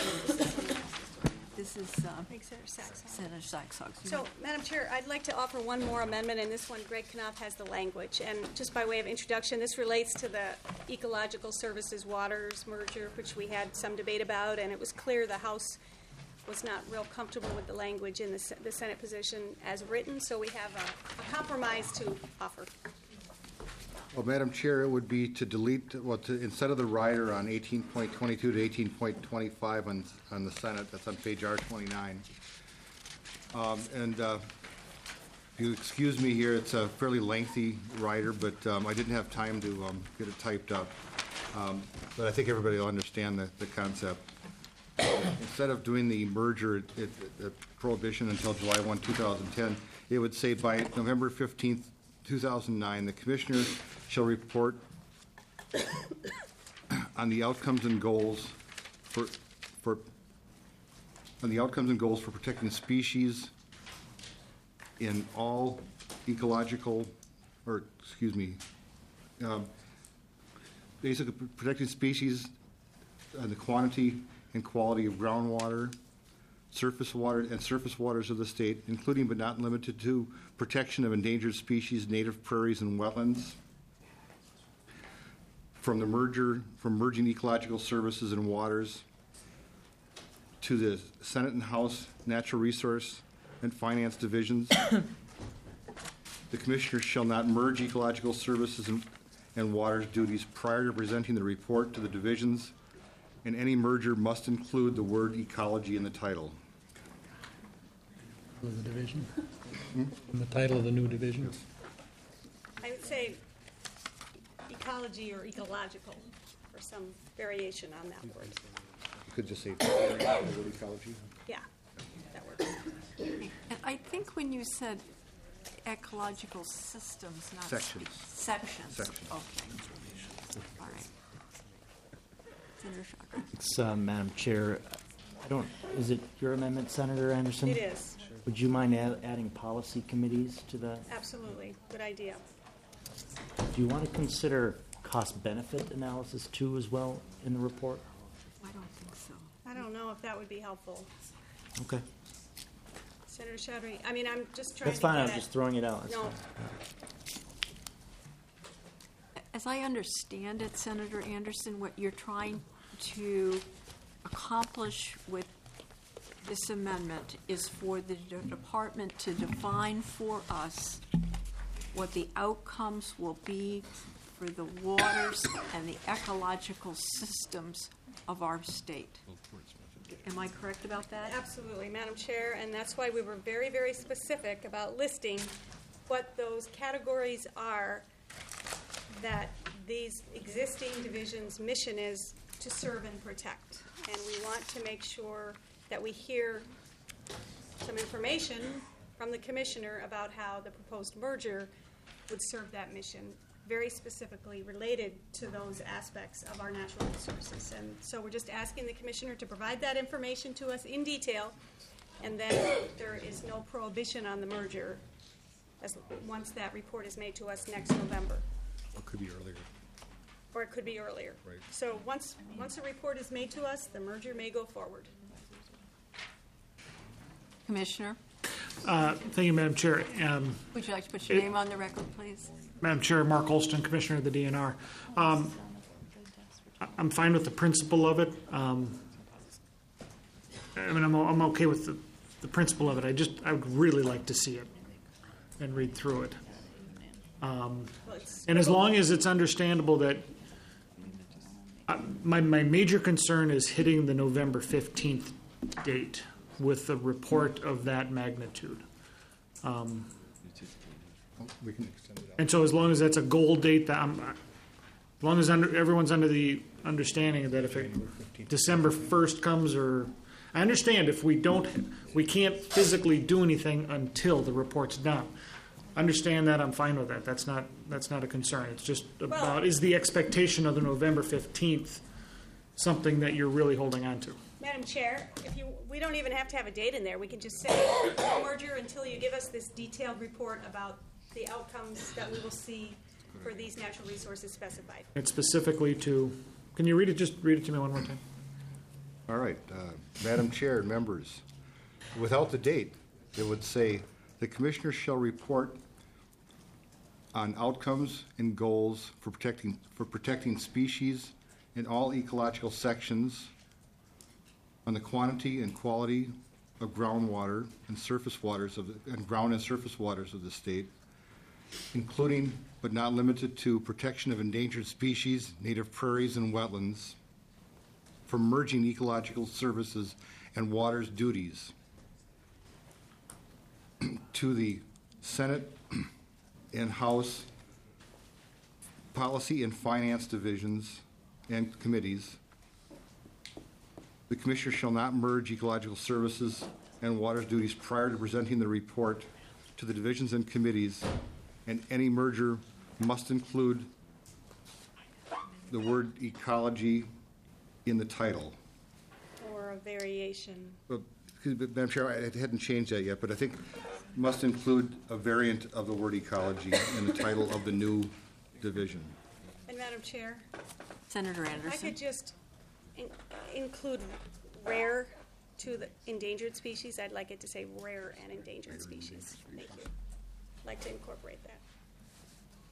This is uh, Thanks, Senator Saxon. Senator Saxog. So, Madam Chair, I'd like to offer one more amendment, and this one, Greg Knopf has the language. And just by way of introduction, this relates to the Ecological Services Waters merger, which we had some debate about, and it was clear the House was not real comfortable with the language in the, Se- the Senate position as written, so we have a, a compromise to offer. Well, Madam Chair, it would be to delete, well, to, instead of the rider on eighteen point twenty-two to eighteen point twenty-five on, on the Senate, that's on page R twenty-nine. Um, and, uh, if you excuse me here, it's a fairly lengthy rider, but, um, I didn't have time to, um, get it typed up. Um, but I think everybody will understand the, the concept. Instead of doing the merger, it, it, the prohibition until July first, two thousand ten, it would say by November fifteenth, two thousand nine, the commissioner shall report on the outcomes and goals for, for, on the outcomes and goals for protecting species in all ecological, or, excuse me, um, basically protecting species, uh, the quantity and quality of groundwater, surface water, and surface waters of the state, including but not limited to protection of endangered species, native prairies, and wetlands. From the merger, from merging ecological services and waters to the Senate and House Natural Resource and Finance Divisions. The Commissioners shall not merge ecological services and, and waters duties prior to presenting the report to the divisions, and any merger must include the word ecology in the title. Of the division? And the title of the new division? I would say ecology or ecological, or some variation on that word. You could just say the word ecology. Yeah, that works. And I think when you said ecological systems, not. Sections. Sections. Sections. Okay. All right. Senator Shocker. It's, uh, Madam Chair, I don't, is it your amendment, Senator Anderson? It is, Would you mind add- adding policy committees to that? absolutely, good idea. Do you want to consider cost-benefit analysis too as well in the report? I don't think so. I don't know if that would be helpful. Okay. Senator Chaudhry, I mean, I'm just trying to That's fine, get I'm at- just throwing it out. That's No, fine. As I understand it, Senator Anderson, what you're trying to accomplish with this amendment is for the de- department to define for us what the outcomes will be for the waters and the ecological systems of our state. Am I correct about that? absolutely, Madam Chair, and that's why we were very, very specific about listing what those categories are that these existing divisions' mission is to serve and protect. And we want to make sure that we hear some information from the Commissioner about how the proposed merger would serve that mission, very specifically related to those aspects of our natural resources. And so we're just asking the Commissioner to provide that information to us in detail, and then there is no prohibition on the merger as, once that report is made to us next November, Or it could be earlier. or it could be earlier. Right. So once, once a report is made to us, the merger may go forward. Commissioner, Uh, Thank you, Madam Chair. Um, would you like to put your It- name on the record, please? Madam Chair, Mark Olston, Commissioner of the D N R. Um, I- I'm fine with the principle of it. Um, I mean, I'm, o- I'm okay with the, the principle of it. I just, I would really like to see it and read through it. Um, Well, it's- And as long as it's understandable that, uh, my, my major concern is hitting the November fifteenth date with a report of that magnitude. Um, We can extend it out. And so as long as that's a goal date, that I'm, as long as under, everyone's under the understanding that if it, December first comes, or, I understand if we don't, we can't physically do anything until the report's done. Understand that, I'm fine with that, that's not, that's not a concern, it's just about, is the expectation of the November fifteenth something that you're really holding on to? Madam Chair, if you, we don't even have to have a date in there. We can just say no merger until you give us this detailed report about the outcomes that we will see for these natural resources specified. It's specifically to, can you read it, just read it to me one more time? All right, uh, Madam Chair and members, without the date, it would say, "The Commissioner shall report on outcomes and goals for protecting, for protecting species in all ecological sections, on the quantity and quality of groundwater and surface waters of, the- and ground and surface waters of the state, including but not limited to protection of endangered species, native prairies and wetlands, for merging ecological services and waters duties to the Senate and House Policy and Finance Divisions and Committees. The Commissioner shall not merge ecological services and waters duties prior to presenting the report to the divisions and committees, and any merger must include the word ecology in the title." Or a variation. Well, Madam Chair, I hadn't changed that yet, but I think must include a variant of the word ecology in the title of the new division. And Madam Chair, Senator if I Anderson? could just in- include rare to the endangered species. I'd like it to say rare and endangered species. Thank you. I'd like to incorporate that.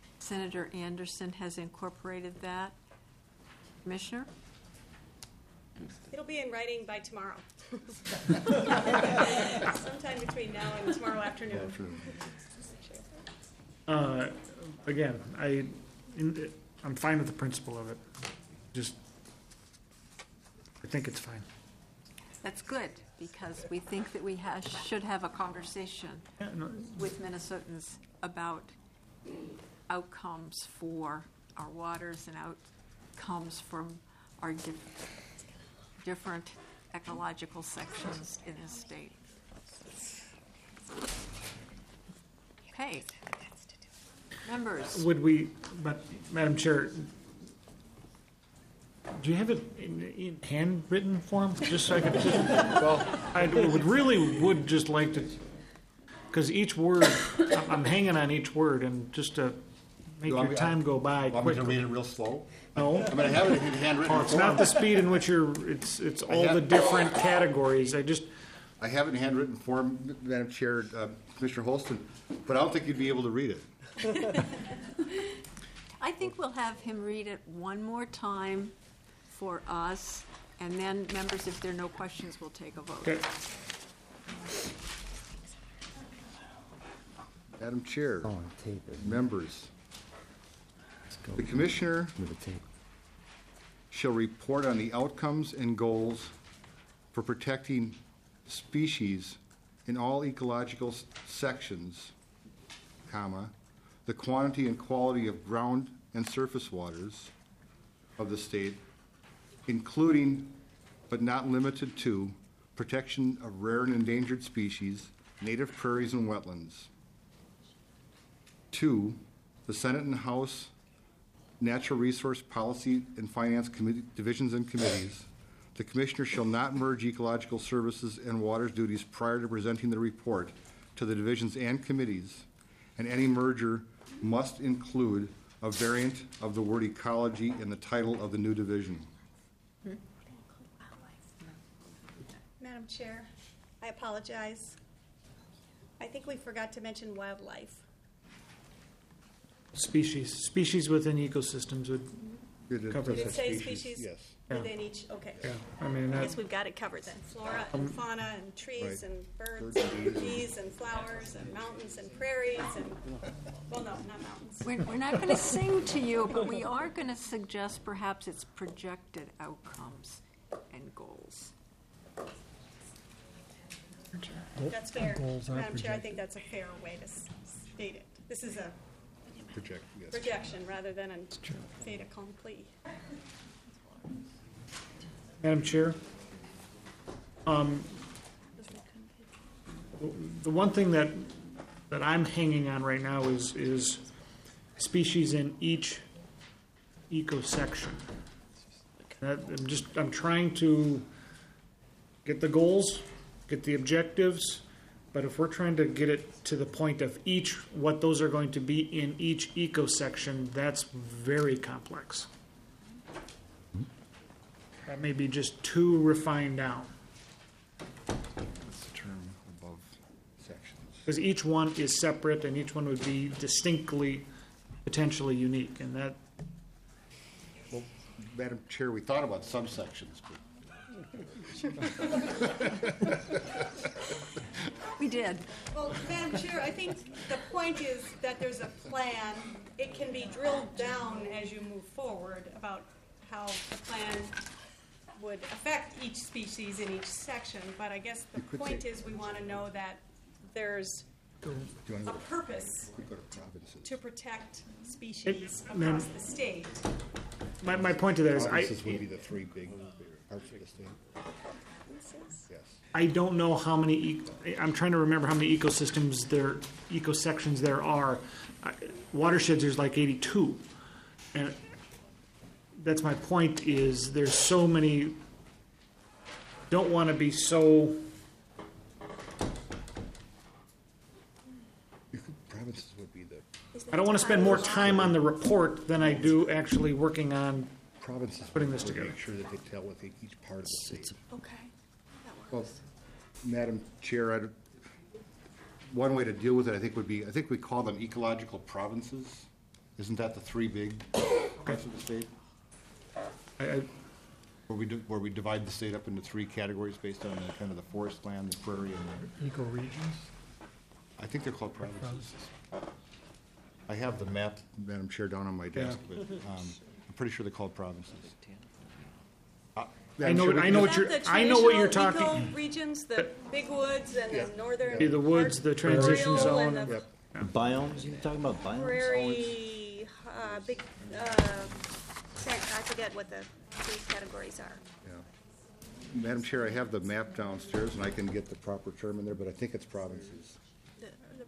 Senator Anderson has incorporated that. Commissioner? It'll be in writing by tomorrow. Sometime between now and tomorrow afternoon. Uh, Again, I, in- I'm fine with the principle of it. Just, I think it's fine. That's good, because we think that we ha should have a conversation Yeah, no, with Minnesotans about outcomes for our waters and outcomes from our dif- different ecological sections in the state. Okay. Members, Would we, but, Madam Chair, do you have it in, in handwritten form, just so I could, well, I would really would just like to, because each word, I'm- I'm hanging on each word, and just to make You want your me- time go by Want me to quickly. read it real slow? No? I mean, I have it in handwritten Oh, it's not form. the speed in which you're, it's, it's all the have- different categories, I just, I have it in handwritten form, Madam Chair, uh, Commissioner Holston, but I don't think you'd be able to read it. I think we'll have him read it one more time for us, and then, members, if there are no questions, we'll take a vote. okay. Madam Chair, members, the Commissioner shall report on the outcomes and goals for protecting species in all ecological s- sections, comma, the quantity and quality of ground and surface waters of the state, including but not limited to protection of rare and endangered species, native prairies and wetlands. Two, the Senate and House Natural Resource Policy and Finance Committee, Divisions and Committees. The Commissioner shall not merge ecological services and waters duties prior to presenting the report to the divisions and committees, and any merger must include a variant of the word ecology in the title of the new division. Madam Chair, I apologize. I think we forgot to mention wildlife. Species, species within ecosystems would cover Did it that. say species Yes. Yeah. within each? Okay. Yeah, I mean, I that, guess we've got it covered then. Flora and fauna and trees Right. and birds Birds and and bees. bees and flowers and mountains and prairies and, well, no, not mountains. We're, we're not going to sing to you, but we are going to suggest perhaps its projected outcomes and goals. That's fair. Goals are Madam Chair, I projected. think that's a fair way to s- state it. This is a Project, yes. projection rather than a fait accompli. Madam Chair, um, the one thing that, that I'm hanging on right now is, is species in each ecosection. That, I'm just, I'm trying to get the goals, get the objectives, but if we're trying to get it to the point of each, what those are going to be in each ecosection, that's very complex. That may be just too refined down, That's the term above sections. because each one is separate and each one would be distinctly, potentially unique, and that, Well, Madam Chair, we thought about subsections, but We did. Well, Madam Chair, I think the point is that there's a plan. It can be drilled down as you move forward about how the plan would affect each species in each section, but I guess the could point say- is we want to know that there's do you want a to purpose go to provinces? to protect species It- ma'am. across the state. my, my point to that is, I, Provinces would be the three big parts of the state. Yes. I don't know how many, e- I'm trying to remember how many ecosystems there, ecosections there are. I- Watersheds, there's like eighty-two. And that's my point, is there's so many, don't want to be so, You could, provinces would be the, I don't want to spend more time on the report than I do actually working on, provinces Putting would this would together. make sure that they tell with each part of the state. Okay. Well, Madam Chair, I, one way to deal with it, I think, would be, I think we call them ecological provinces. Isn't that the three big parts of the state? I, I, Where we, do- where we divide the state up into three categories based on the kind of the forest land, the prairie, and Ecoregions? the, I think they're called provinces. I have the map, Madam Chair, down on my desk, but um, I'm pretty sure they're called provinces. Uh, I Madam know, Chair, we I can- know Is what you're, that the I know what you're traditional talking. eco-regions, the big woods and Yeah. the northern. The woods, the transition boreal zone. and the Yep. Biomes, you talking about biomes? prairie, uh, big, uh, I forget what the three categories are. Yeah. Madam Chair, I have the map downstairs, and I can get the proper term in there, but I think it's provinces. The- the-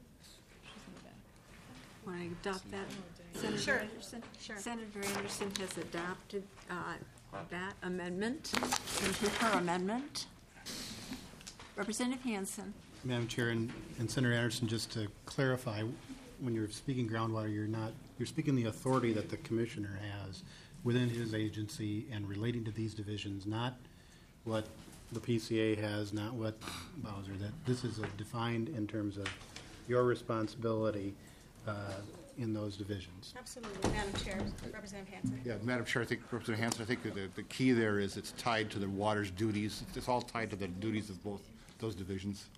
Want to adopt that? Senator Sure, Anderson? sure. Senator Anderson has adopted uh, that amendment into her amendment. Representative Hanson. Madam Chair, and and Senator Anderson, just to clarify, when you're speaking groundwater, you're not, you're speaking the authority that the commissioner has within his agency and relating to these divisions, not what the P C A has, not what Bowser, that this is a defined in terms of your responsibility uh, in those divisions. Absolutely, Madam Chair, Representative Hanson. Yeah, Madam Chair, I think, Representative Hanson, I think that the, the key there is it's tied to the water's duties. It's all tied to the duties of both those divisions.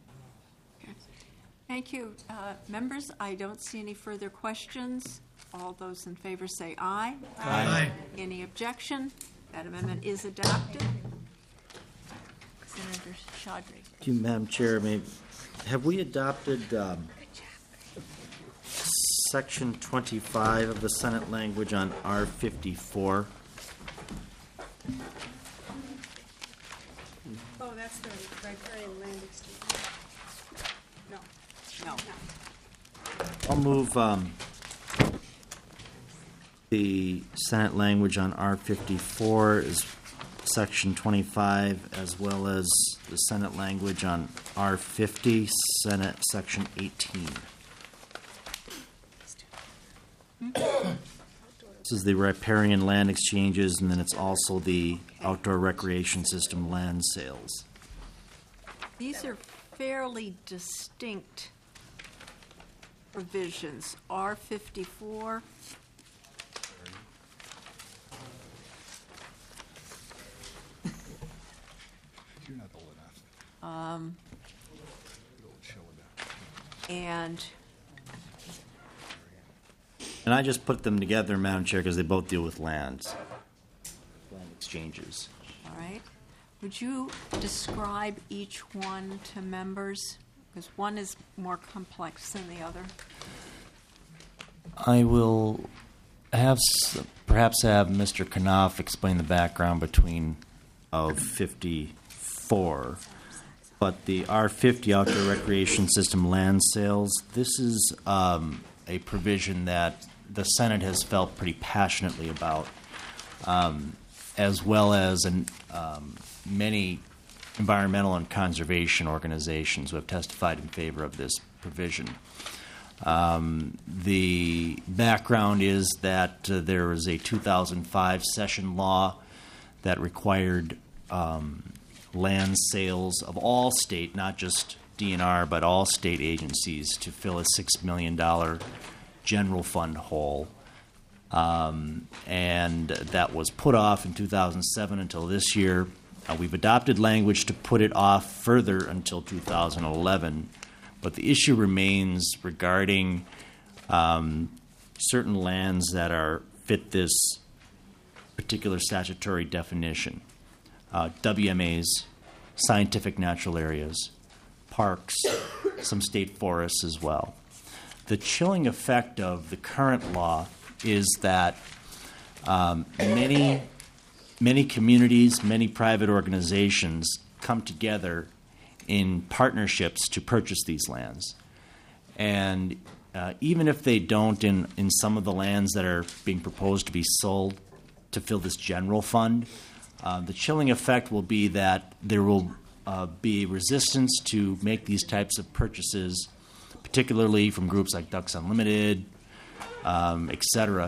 Thank you. Uh, Members, I don't see any further questions. All those in favor say aye. Aye. Any objection? That amendment is adopted. Senator Chaudhry. To you, Madam Chair, may, have we adopted um, Section twenty-five of the Senate language on R fifty-four? Oh, that's the riparian land exchange. No, No. no. I'll move um, the Senate language on R fifty-four is Section twenty-five, as well as the Senate language on R fifty, Senate Section eighteen. This is the riparian land exchanges, and then it's also the outdoor recreation system land sales. These are fairly distinct provisions. R fifty-four, You're not old enough. um, and And I just put them together, Madam Chair, because they both deal with lands, land exchanges. all right. Would you describe each one to members? Because one is more complex than the other. I will have, s- perhaps have Mister Knopf explain the background between of fifty-four. But the R fifty outdoor recreation system land sales, this is um, a provision that the Senate has felt pretty passionately about, um, as well as an, um, many environmental and conservation organizations who have testified in favor of this provision. Um, the background is that uh, there was a two thousand five session law that required um, land sales of all state, not just D N R, but all state agencies to fill a six million dollars general fund hole. Um, and that was put off in two thousand seven until this year. Uh, we've adopted language to put it off further until two thousand eleven. But the issue remains regarding um, certain lands that are fit this particular statutory definition. Uh, W M As, scientific natural areas, parks, some state forests as well. The chilling effect of the current law is that um, many, many communities, many private organizations come together in partnerships to purchase these lands. And uh, even if they don't in, in some of the lands that are being proposed to be sold to fill this general fund, uh, the chilling effect will be that there will uh, be resistance to make these types of purchases, particularly from groups like Ducks Unlimited, um, et cetera,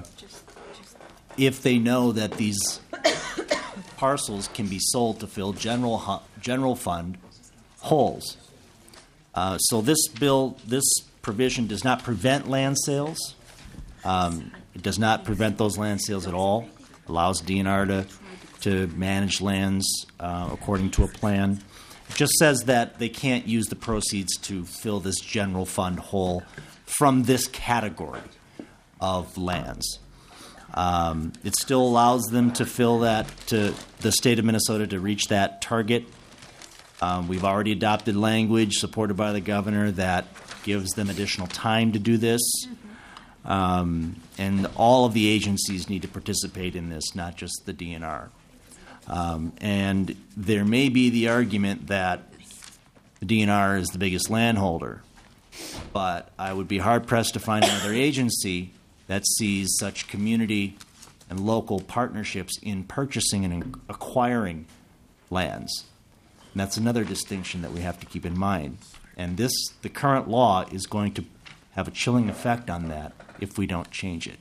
if they know that these parcels can be sold to fill general hu- general fund holes. Uh, so this bill, this provision does not prevent land sales. Um, it does not prevent those land sales at all. Allows D N R to to manage lands uh, according to a plan. It just says that they can't use the proceeds to fill this general fund hole from this category of lands. Um, it still allows them to fill that, to the state of Minnesota to reach that target. Um, we've already adopted language supported by the governor that gives them additional time to do this. Um, and all of the agencies need to participate in this, not just the D N R. Um, and there may be the argument that the D N R is the biggest landholder, but I would be hard-pressed to find another agency that sees such community and local partnerships in purchasing and acquiring lands. And that's another distinction that we have to keep in mind. And this, the current law is going to have a chilling effect on that if we don't change it.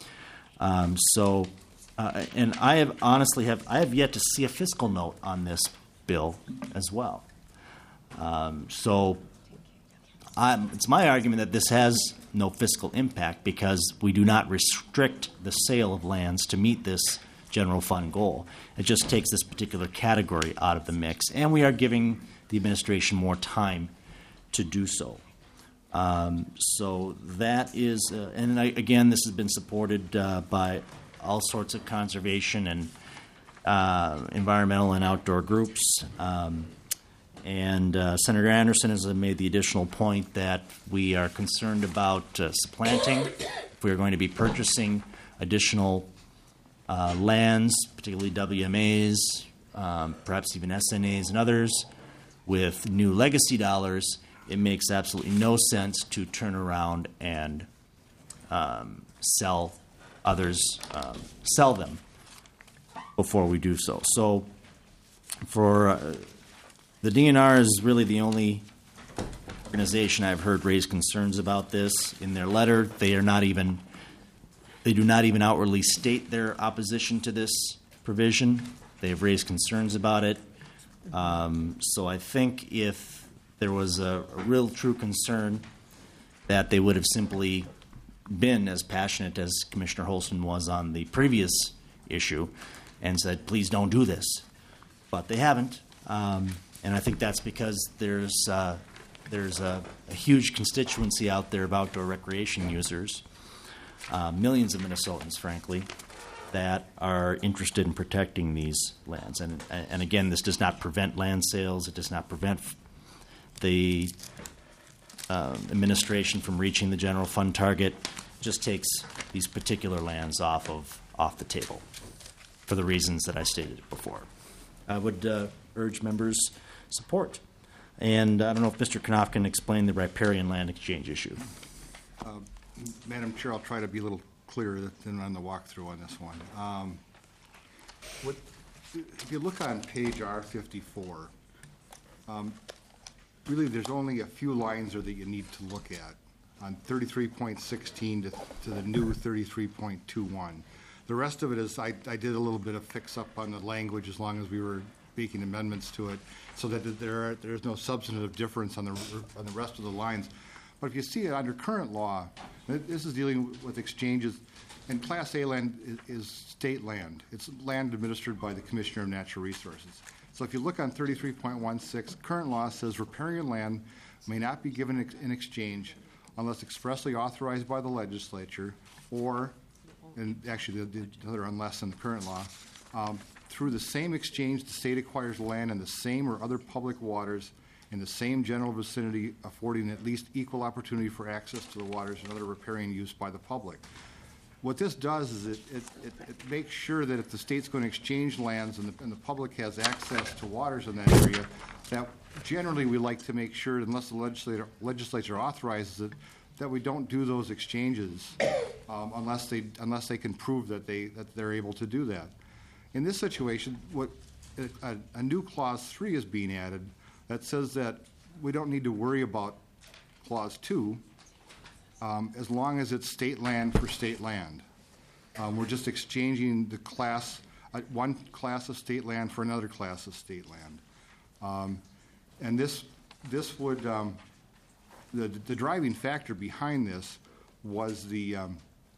Um, so, uh, and I have honestly have I have yet to see a fiscal note on this bill as well. Um, so, I'm, it's my argument that this has no fiscal impact because we do not restrict the sale of lands to meet this general fund goal. It just takes this particular category out of the mix, and we are giving the administration more time to do so. Um, so that is, uh, and I, again, this has been supported uh, by all sorts of conservation and uh, environmental and outdoor groups. Um, and uh, Senator Anderson has made the additional point that we are concerned about uh, supplanting. If we are going to be purchasing additional uh, lands, particularly W M As, um, perhaps even S N As and others, with new legacy dollars, it makes absolutely no sense to turn around and um, sell others, um, sell them before we do so. So for uh, the D N R is really the only organization I've heard raise concerns about this. In their letter, they are not even, they do not even outwardly state their opposition to this provision. They have raised concerns about it. Um, so I think if there was a, a real true concern that they would have simply been as passionate as Commissioner Holston was on the previous issue and said, please don't do this. But they haven't. Um, and I think that's because there's, uh, there's a, a huge constituency out there of outdoor recreation users, uh, millions of Minnesotans, frankly, that are interested in protecting these lands. And, and again, this does not prevent land sales. It does not prevent the uh, administration from reaching the general fund target. Just takes these particular lands off of off the table for the reasons that I stated before. I would uh, urge members' support. And I don't know if Mister Knopf can explain the riparian land exchange issue. Uh, Madam Chair, I'll try to be a little clearer than on the walkthrough on this one. Um, what, if you look on page R fifty-four, um, really there's only a few lines there that you need to look at on thirty-three point sixteen to, to the new thirty-three point twenty-one. The rest of it is, I, I did a little bit of fix-up on the language as long as we were making amendments to it, so that there are, there's no substantive difference on the, on the rest of the lines. But if you see it under current law, this is dealing with exchanges, and Class A land is, is state land. It's land administered by the Commissioner of Natural Resources. So if you look on thirty-three point sixteen, current law says riparian land may not be given ex- in exchange unless expressly authorized by the legislature or, and actually the, the other unless in the current law, um, through the same exchange the state acquires land in the same or other public waters in the same general vicinity, affording at least equal opportunity for access to the waters and other riparian use by the public. What this does is it, it, it, it makes sure that if the state's going to exchange lands and the, and the public has access to waters in that area, that generally we like to make sure, unless the legislator, legislature authorizes it, that we don't do those exchanges um, unless they unless they can prove that they that they're able to do that. In this situation, what a, a new clause three is being added that says that we don't need to worry about clause two um, as long as it's state land for state land. Um, we're just exchanging the class, uh, one class of state land for another class of state land. Um, and this, this would, um, the, the driving factor behind this was the, um,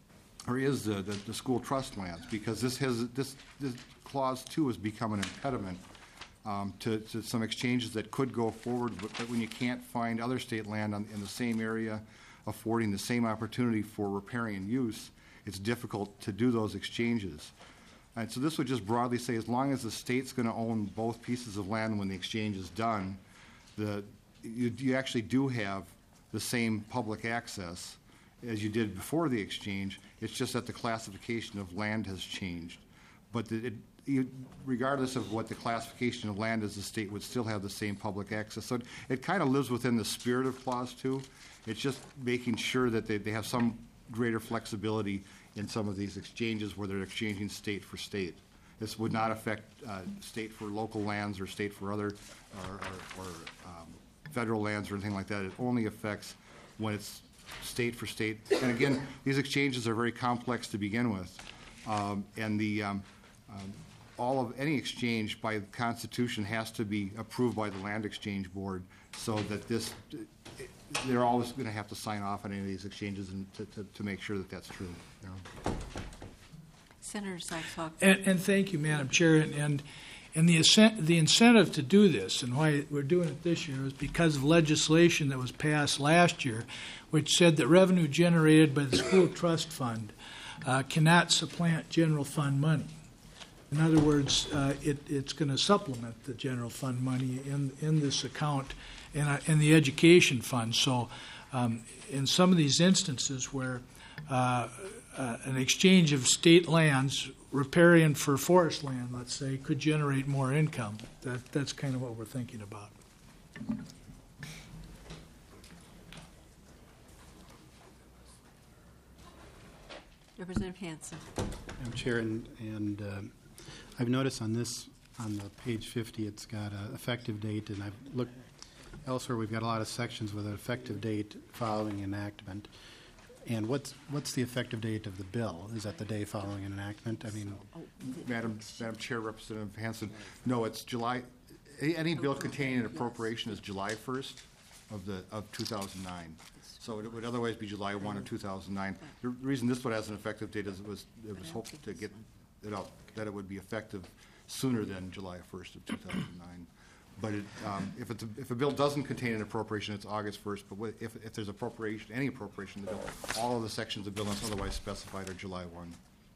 or is the, the, the school trust lands, because this has, this, this clause two has become an impediment um, to, to some exchanges that could go forward, but, but when you can't find other state land on, in the same area affording the same opportunity for riparian use, it's difficult to do those exchanges. And so this would just broadly say, as long as the state's going to own both pieces of land when the exchange is done, the, you, you actually do have the same public access as you did before the exchange. It's just that the classification of land has changed. But the, it, you, regardless of what the classification of land is, the state would still have the same public access. So it, it kind of lives within the spirit of Clause two. It's just making sure that they, they have some greater flexibility in some of these exchanges where they're exchanging state for state. This would not affect uh, state for local lands or state for other or, or, or um, federal lands or anything like that. It only affects when it's state for state. And again, these exchanges are very complex to begin with. Um, and the um, um, all of any exchange by the Constitution has to be approved by the Land Exchange Board, so that this, it, they're always going to have to sign off on any of these exchanges and to, to, to make sure that that's true. You know? Senator Sykes. And, and thank you, Madam Chair. And, and, and the, ascent, the incentive to do this, and why we're doing it this year, is because of legislation that was passed last year, which said that revenue generated by the school trust fund uh, cannot supplant general fund money. In other words, uh, it, it's going to supplement the general fund money in, in this account and uh, in the education fund. So um, in some of these instances where uh, uh, an exchange of state lands, riparian for forest land, let's say, could generate more income, that, that's kind of what we're thinking about. Representative Hansen. Madam Chair, and, and uh, I've noticed on this, on the page fifty, it's got an effective date, and I've looked elsewhere, we've got a lot of sections with an effective date following enactment. And what's what's the effective date of the bill? Is that the day following an enactment? I mean, Madam, Madam Chair, Representative Hansen, no, it's July, any bill containing an appropriation is July first of the, of two thousand nine. So it would otherwise be July first of two thousand nine. The reason this one has an effective date is it was, it was hoped to get it out, that it would be effective sooner than July first of two thousand nine. But it, um, if it's a, if a bill doesn't contain an appropriation, it's August first. But with, if, if there's appropriation, any appropriation in the bill, all of the sections of the bill unless otherwise specified are July first.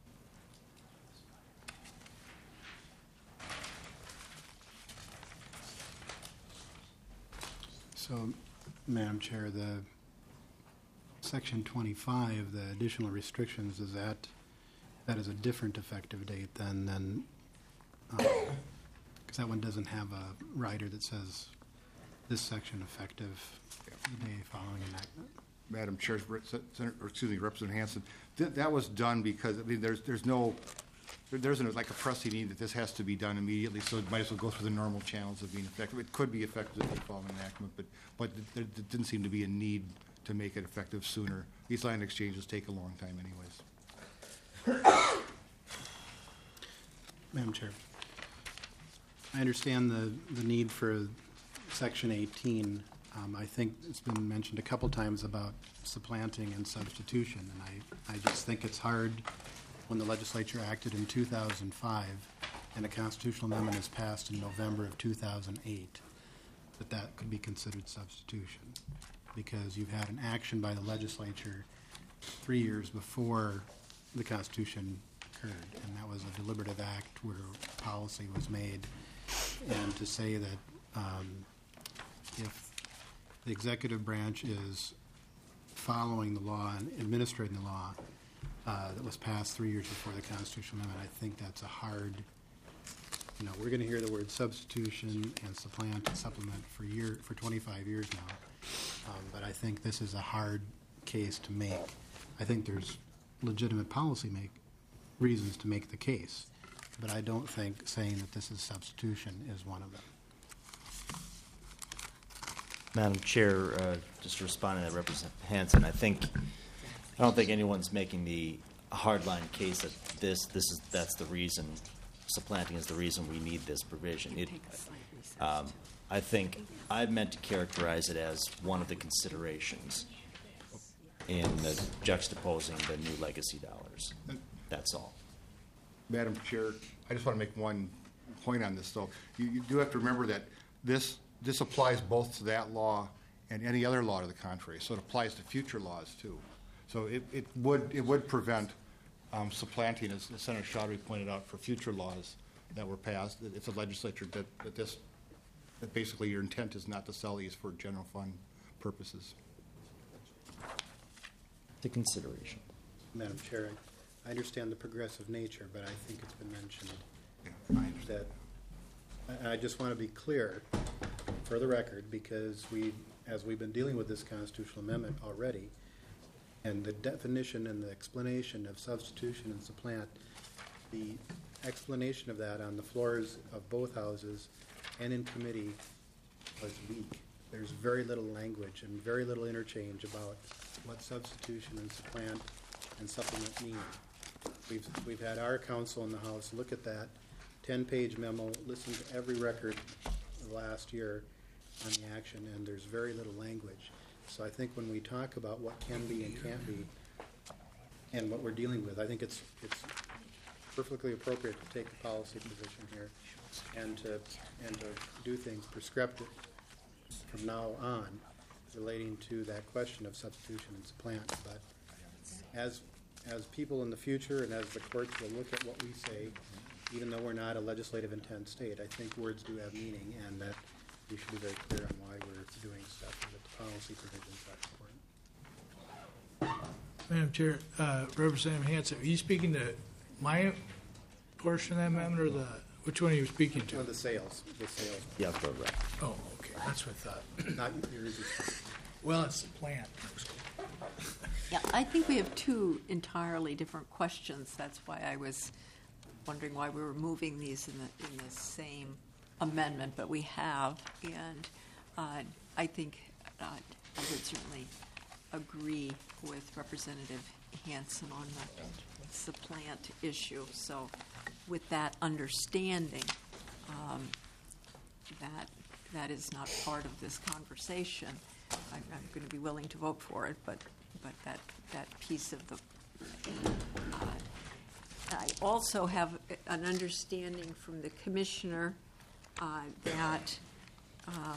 so, Madam Chair, the section twenty-five, the additional restrictions, is that that is a different effective date than than. Uh, Because that one doesn't have a rider that says this section effective the day following enactment. Madam Chair, Senator, or excuse me, Representative Hansen, th- that was done because I mean there's there's no there, there's an, like a pressing need that this has to be done immediately, so it might as well go through the normal channels of being effective. It could be effective the day following enactment, but but there, there didn't seem to be a need to make it effective sooner. These land exchanges take a long time, anyways. Madam Chair, I understand the, the need for Section eighteen. Um, I think it's been mentioned a couple times about supplanting and substitution, and I, I just think it's hard when the legislature acted in two thousand five and a constitutional amendment is passed in November of two thousand eight, that that could be considered substitution, because you've had an action by the legislature three years before the Constitution occurred, and that was a deliberative act where policy was made. And to say that um, if the executive branch is following the law and administrating the law uh, that was passed three years before the constitutional amendment, I think that's a hard, you know, we're going to hear the word substitution and supplant and supplement for year for twenty-five years now. Um, but I think this is a hard case to make. I think there's legitimate policy make reasons to make the case. But I don't think saying that this is substitution is one of them. Madam Chair, uh, just responding to Representative Hansen, I think I don't think anyone's making the hardline case that this this is that's the reason supplanting is the reason we need this provision. It, um, I think I've meant to characterize it as one of the considerations. in the juxtaposing the new legacy dollars. That's all. Madam Chair, I just want to make one point on this, though. You, you do have to remember that this, this applies both to that law and any other law to the contrary, so it applies to future laws, too. So it, it would, it would prevent um, supplanting, as Senator Chaudhry pointed out, for future laws that were passed, if the legislature did, that this, that basically your intent is not to sell these for general fund purposes. To consideration. Madam Chair, I- I understand the progressive nature, but I think it's been mentioned Yeah, I understand. that, I- I just want to be clear, for the record, because we, as we've been dealing with this constitutional amendment already, and the definition and the explanation of substitution and supplant, the explanation of that on the floors of both houses and in committee was weak. There's very little language and very little interchange about what substitution and supplant and supplement mean. We've, we've had our counsel in the House look at that ten-page memo, listen to every record of last year on the action, and there's very little language. So I think when we talk about what can be and can't be, and what we're dealing with, I think it's it's perfectly appropriate to take a policy position here, and to and to do things prescriptive from now on, relating to that question of substitution and supplant. But as as people in the future, and as the courts will look at what we say, even though we're not a legislative intent state, I think words do have meaning, and that we should be very clear on why we're doing stuff, and that the policy provisions are important. Madam Chair, uh, Representative Hanson, are you speaking to my portion of that amendment, or the, which one are you speaking to? Oh, the sales, the sales, The outdoor rec. Oh, okay, that's what I thought. not yours. Well, it's the plant. Yeah, I think we have two entirely different questions. That's why I was wondering why we were moving these in the, in the same amendment, but we have, and uh, I think uh, I would certainly agree with Representative Hanson on the supplant issue. So with that understanding, um, that that is not part of this conversation, I, I'm going to be willing to vote for it, but but that, that piece of the uh, I also have an understanding from the commissioner uh, that um,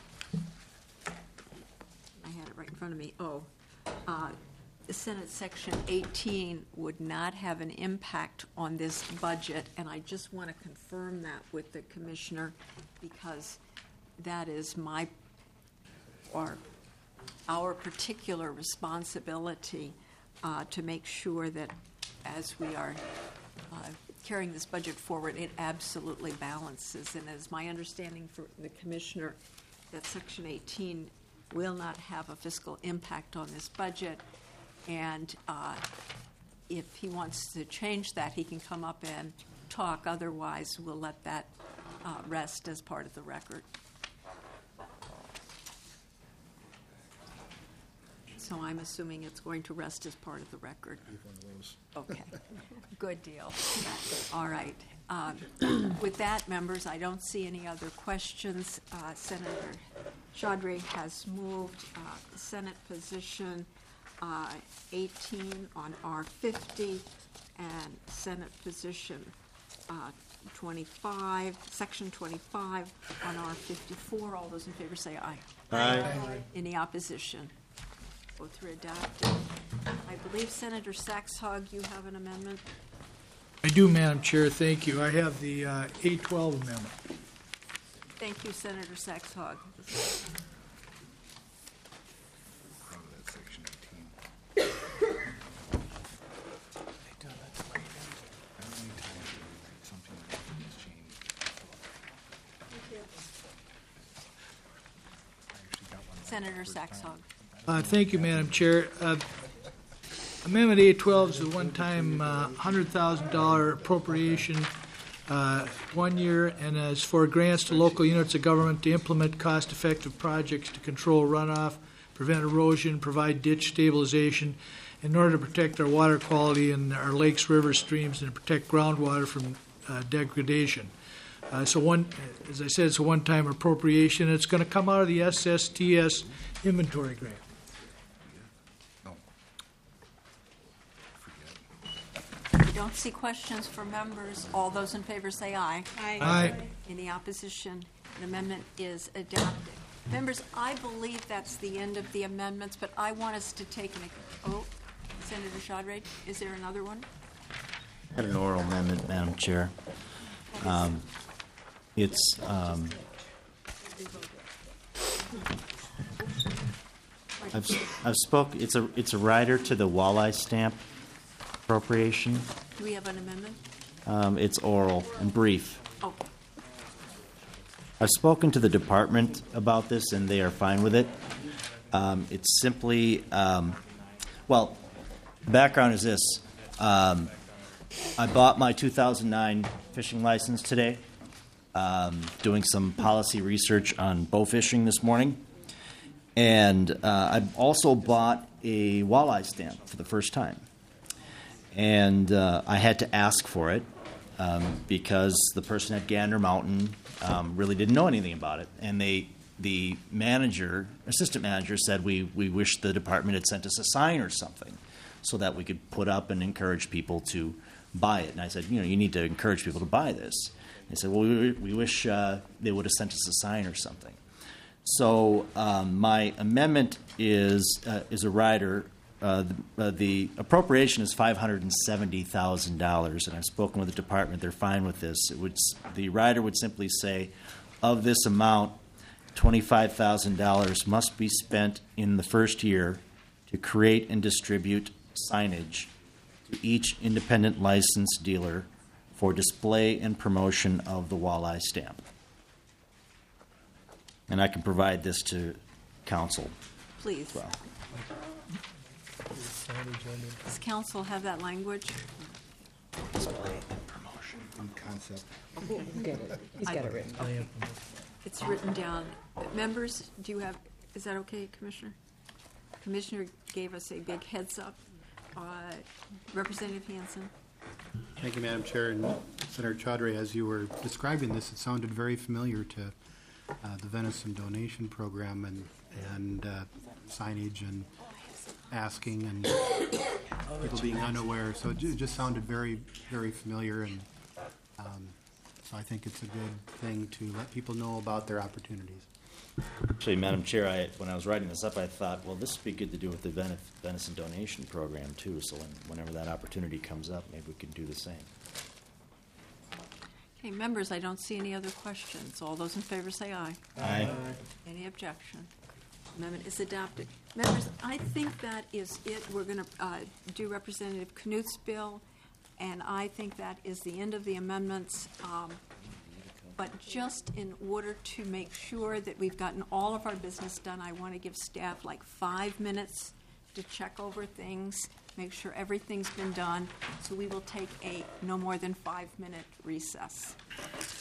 I had it right in front of me. Oh, uh, the Senate Section eighteen would not have an impact on this budget, and I just want to confirm that with the commissioner, because that is my or our particular responsibility uh, to make sure that as we are uh, carrying this budget forward, it absolutely balances. And as my understanding from the commissioner, that Section eighteen will not have a fiscal impact on this budget. And uh, if he wants to change that, he can come up and talk. Otherwise, we'll let that uh, rest as part of the record. So I'm assuming it's going to rest as part of the record. Okay, good deal. All right. Um, with that, members, I don't see any other questions. Uh, Senator Chaudhry has moved uh, the Senate position uh, eighteen on R fifty and Senate position uh, twenty-five, Section twenty-five on R fifty-four. All those in favor say aye. Aye. Aye. Any opposition? Both are adopted. I believe, Senator Saxhog, you have an amendment? I do, Madam Chair, thank you. I have the uh, eight twelve amendment. Thank you, Senator Saxhog. Senator Saxhog. Uh, Thank you, Madam Chair. Uh, Amendment eight twelve is a one-time uh, one hundred thousand dollars appropriation, uh, one year, and is for grants to local units of government to implement cost-effective projects to control runoff, prevent erosion, provide ditch stabilization, in order to protect our water quality in our lakes, rivers, streams, and to protect groundwater from uh, degradation. Uh, So one, as I said, it's a one-time appropriation. It's going to come out of the S S T S inventory grant. don't see questions for members. All those in favor say aye. Aye. Aye. Any opposition? The amendment is adopted. Members, I believe that's the end of the amendments, but I want us to take an, oh, Senator Chaudry, is there another one? I had an oral amendment, Madam Chair. Um, It's, um, I've, I've spoke, it's a, it's a rider to the walleye stamp appropriation. Do we have an amendment? Um, It's oral and brief. Oh, I've spoken to the department about this, and they are fine with it. Um, It's simply, um, well, the background is this. Um, I bought my two thousand nine fishing license today, um, doing some policy research on bow fishing this morning. And uh, I've also bought a walleye stamp for the first time. And uh, I had to ask for it um, because the person at Gander Mountain um, really didn't know anything about it. And they, the manager, assistant manager, said we, we wish the department had sent us a sign or something so that we could put up and encourage people to buy it. And I said, you know, you need to encourage people to buy this. They said, well, we, we wish uh, they would have sent us a sign or something. So um, my amendment is uh, is a rider. Uh, the, uh, the appropriation is five hundred and seventy thousand dollars, and I've spoken with the department. They're fine with this. It would s- the rider would simply say, of this amount, twenty-five thousand dollars must be spent in the first year to create and distribute signage to each independent licensed dealer for display and promotion of the walleye stamp. And I can provide this to council please. as well. Does council have that language? Display and promotion. In concept. Get it. He's got it written. It's written down. Members, do you have, is that okay, Commissioner? Commissioner gave us a big heads up. Uh, Representative Hansen? Thank you, Madam Chair. And Senator Chaudhry, as you were describing this, it sounded very familiar to uh, the venison donation program and, and uh, signage and asking and people being unaware. So it ju- just sounded very, very familiar. And um, so I think it's a good thing to let people know about their opportunities. Actually, Madam Chair, I, when I was writing this up, I thought, well, this would be good to do with the ven- venison donation program, too. So when, whenever that opportunity comes up, maybe we could do the same. Okay, members, I don't see any other questions. All those in favor say aye. Aye. Any objection? Amendment is adopted. Members, I think that is it. We're going to uh, do Representative Knuth's bill, and I think that is the end of the amendments. Um, But just in order to make sure that we've gotten all of our business done, I want to give staff like five minutes to check over things, make sure everything's been done. So we will take a no more than five-minute recess.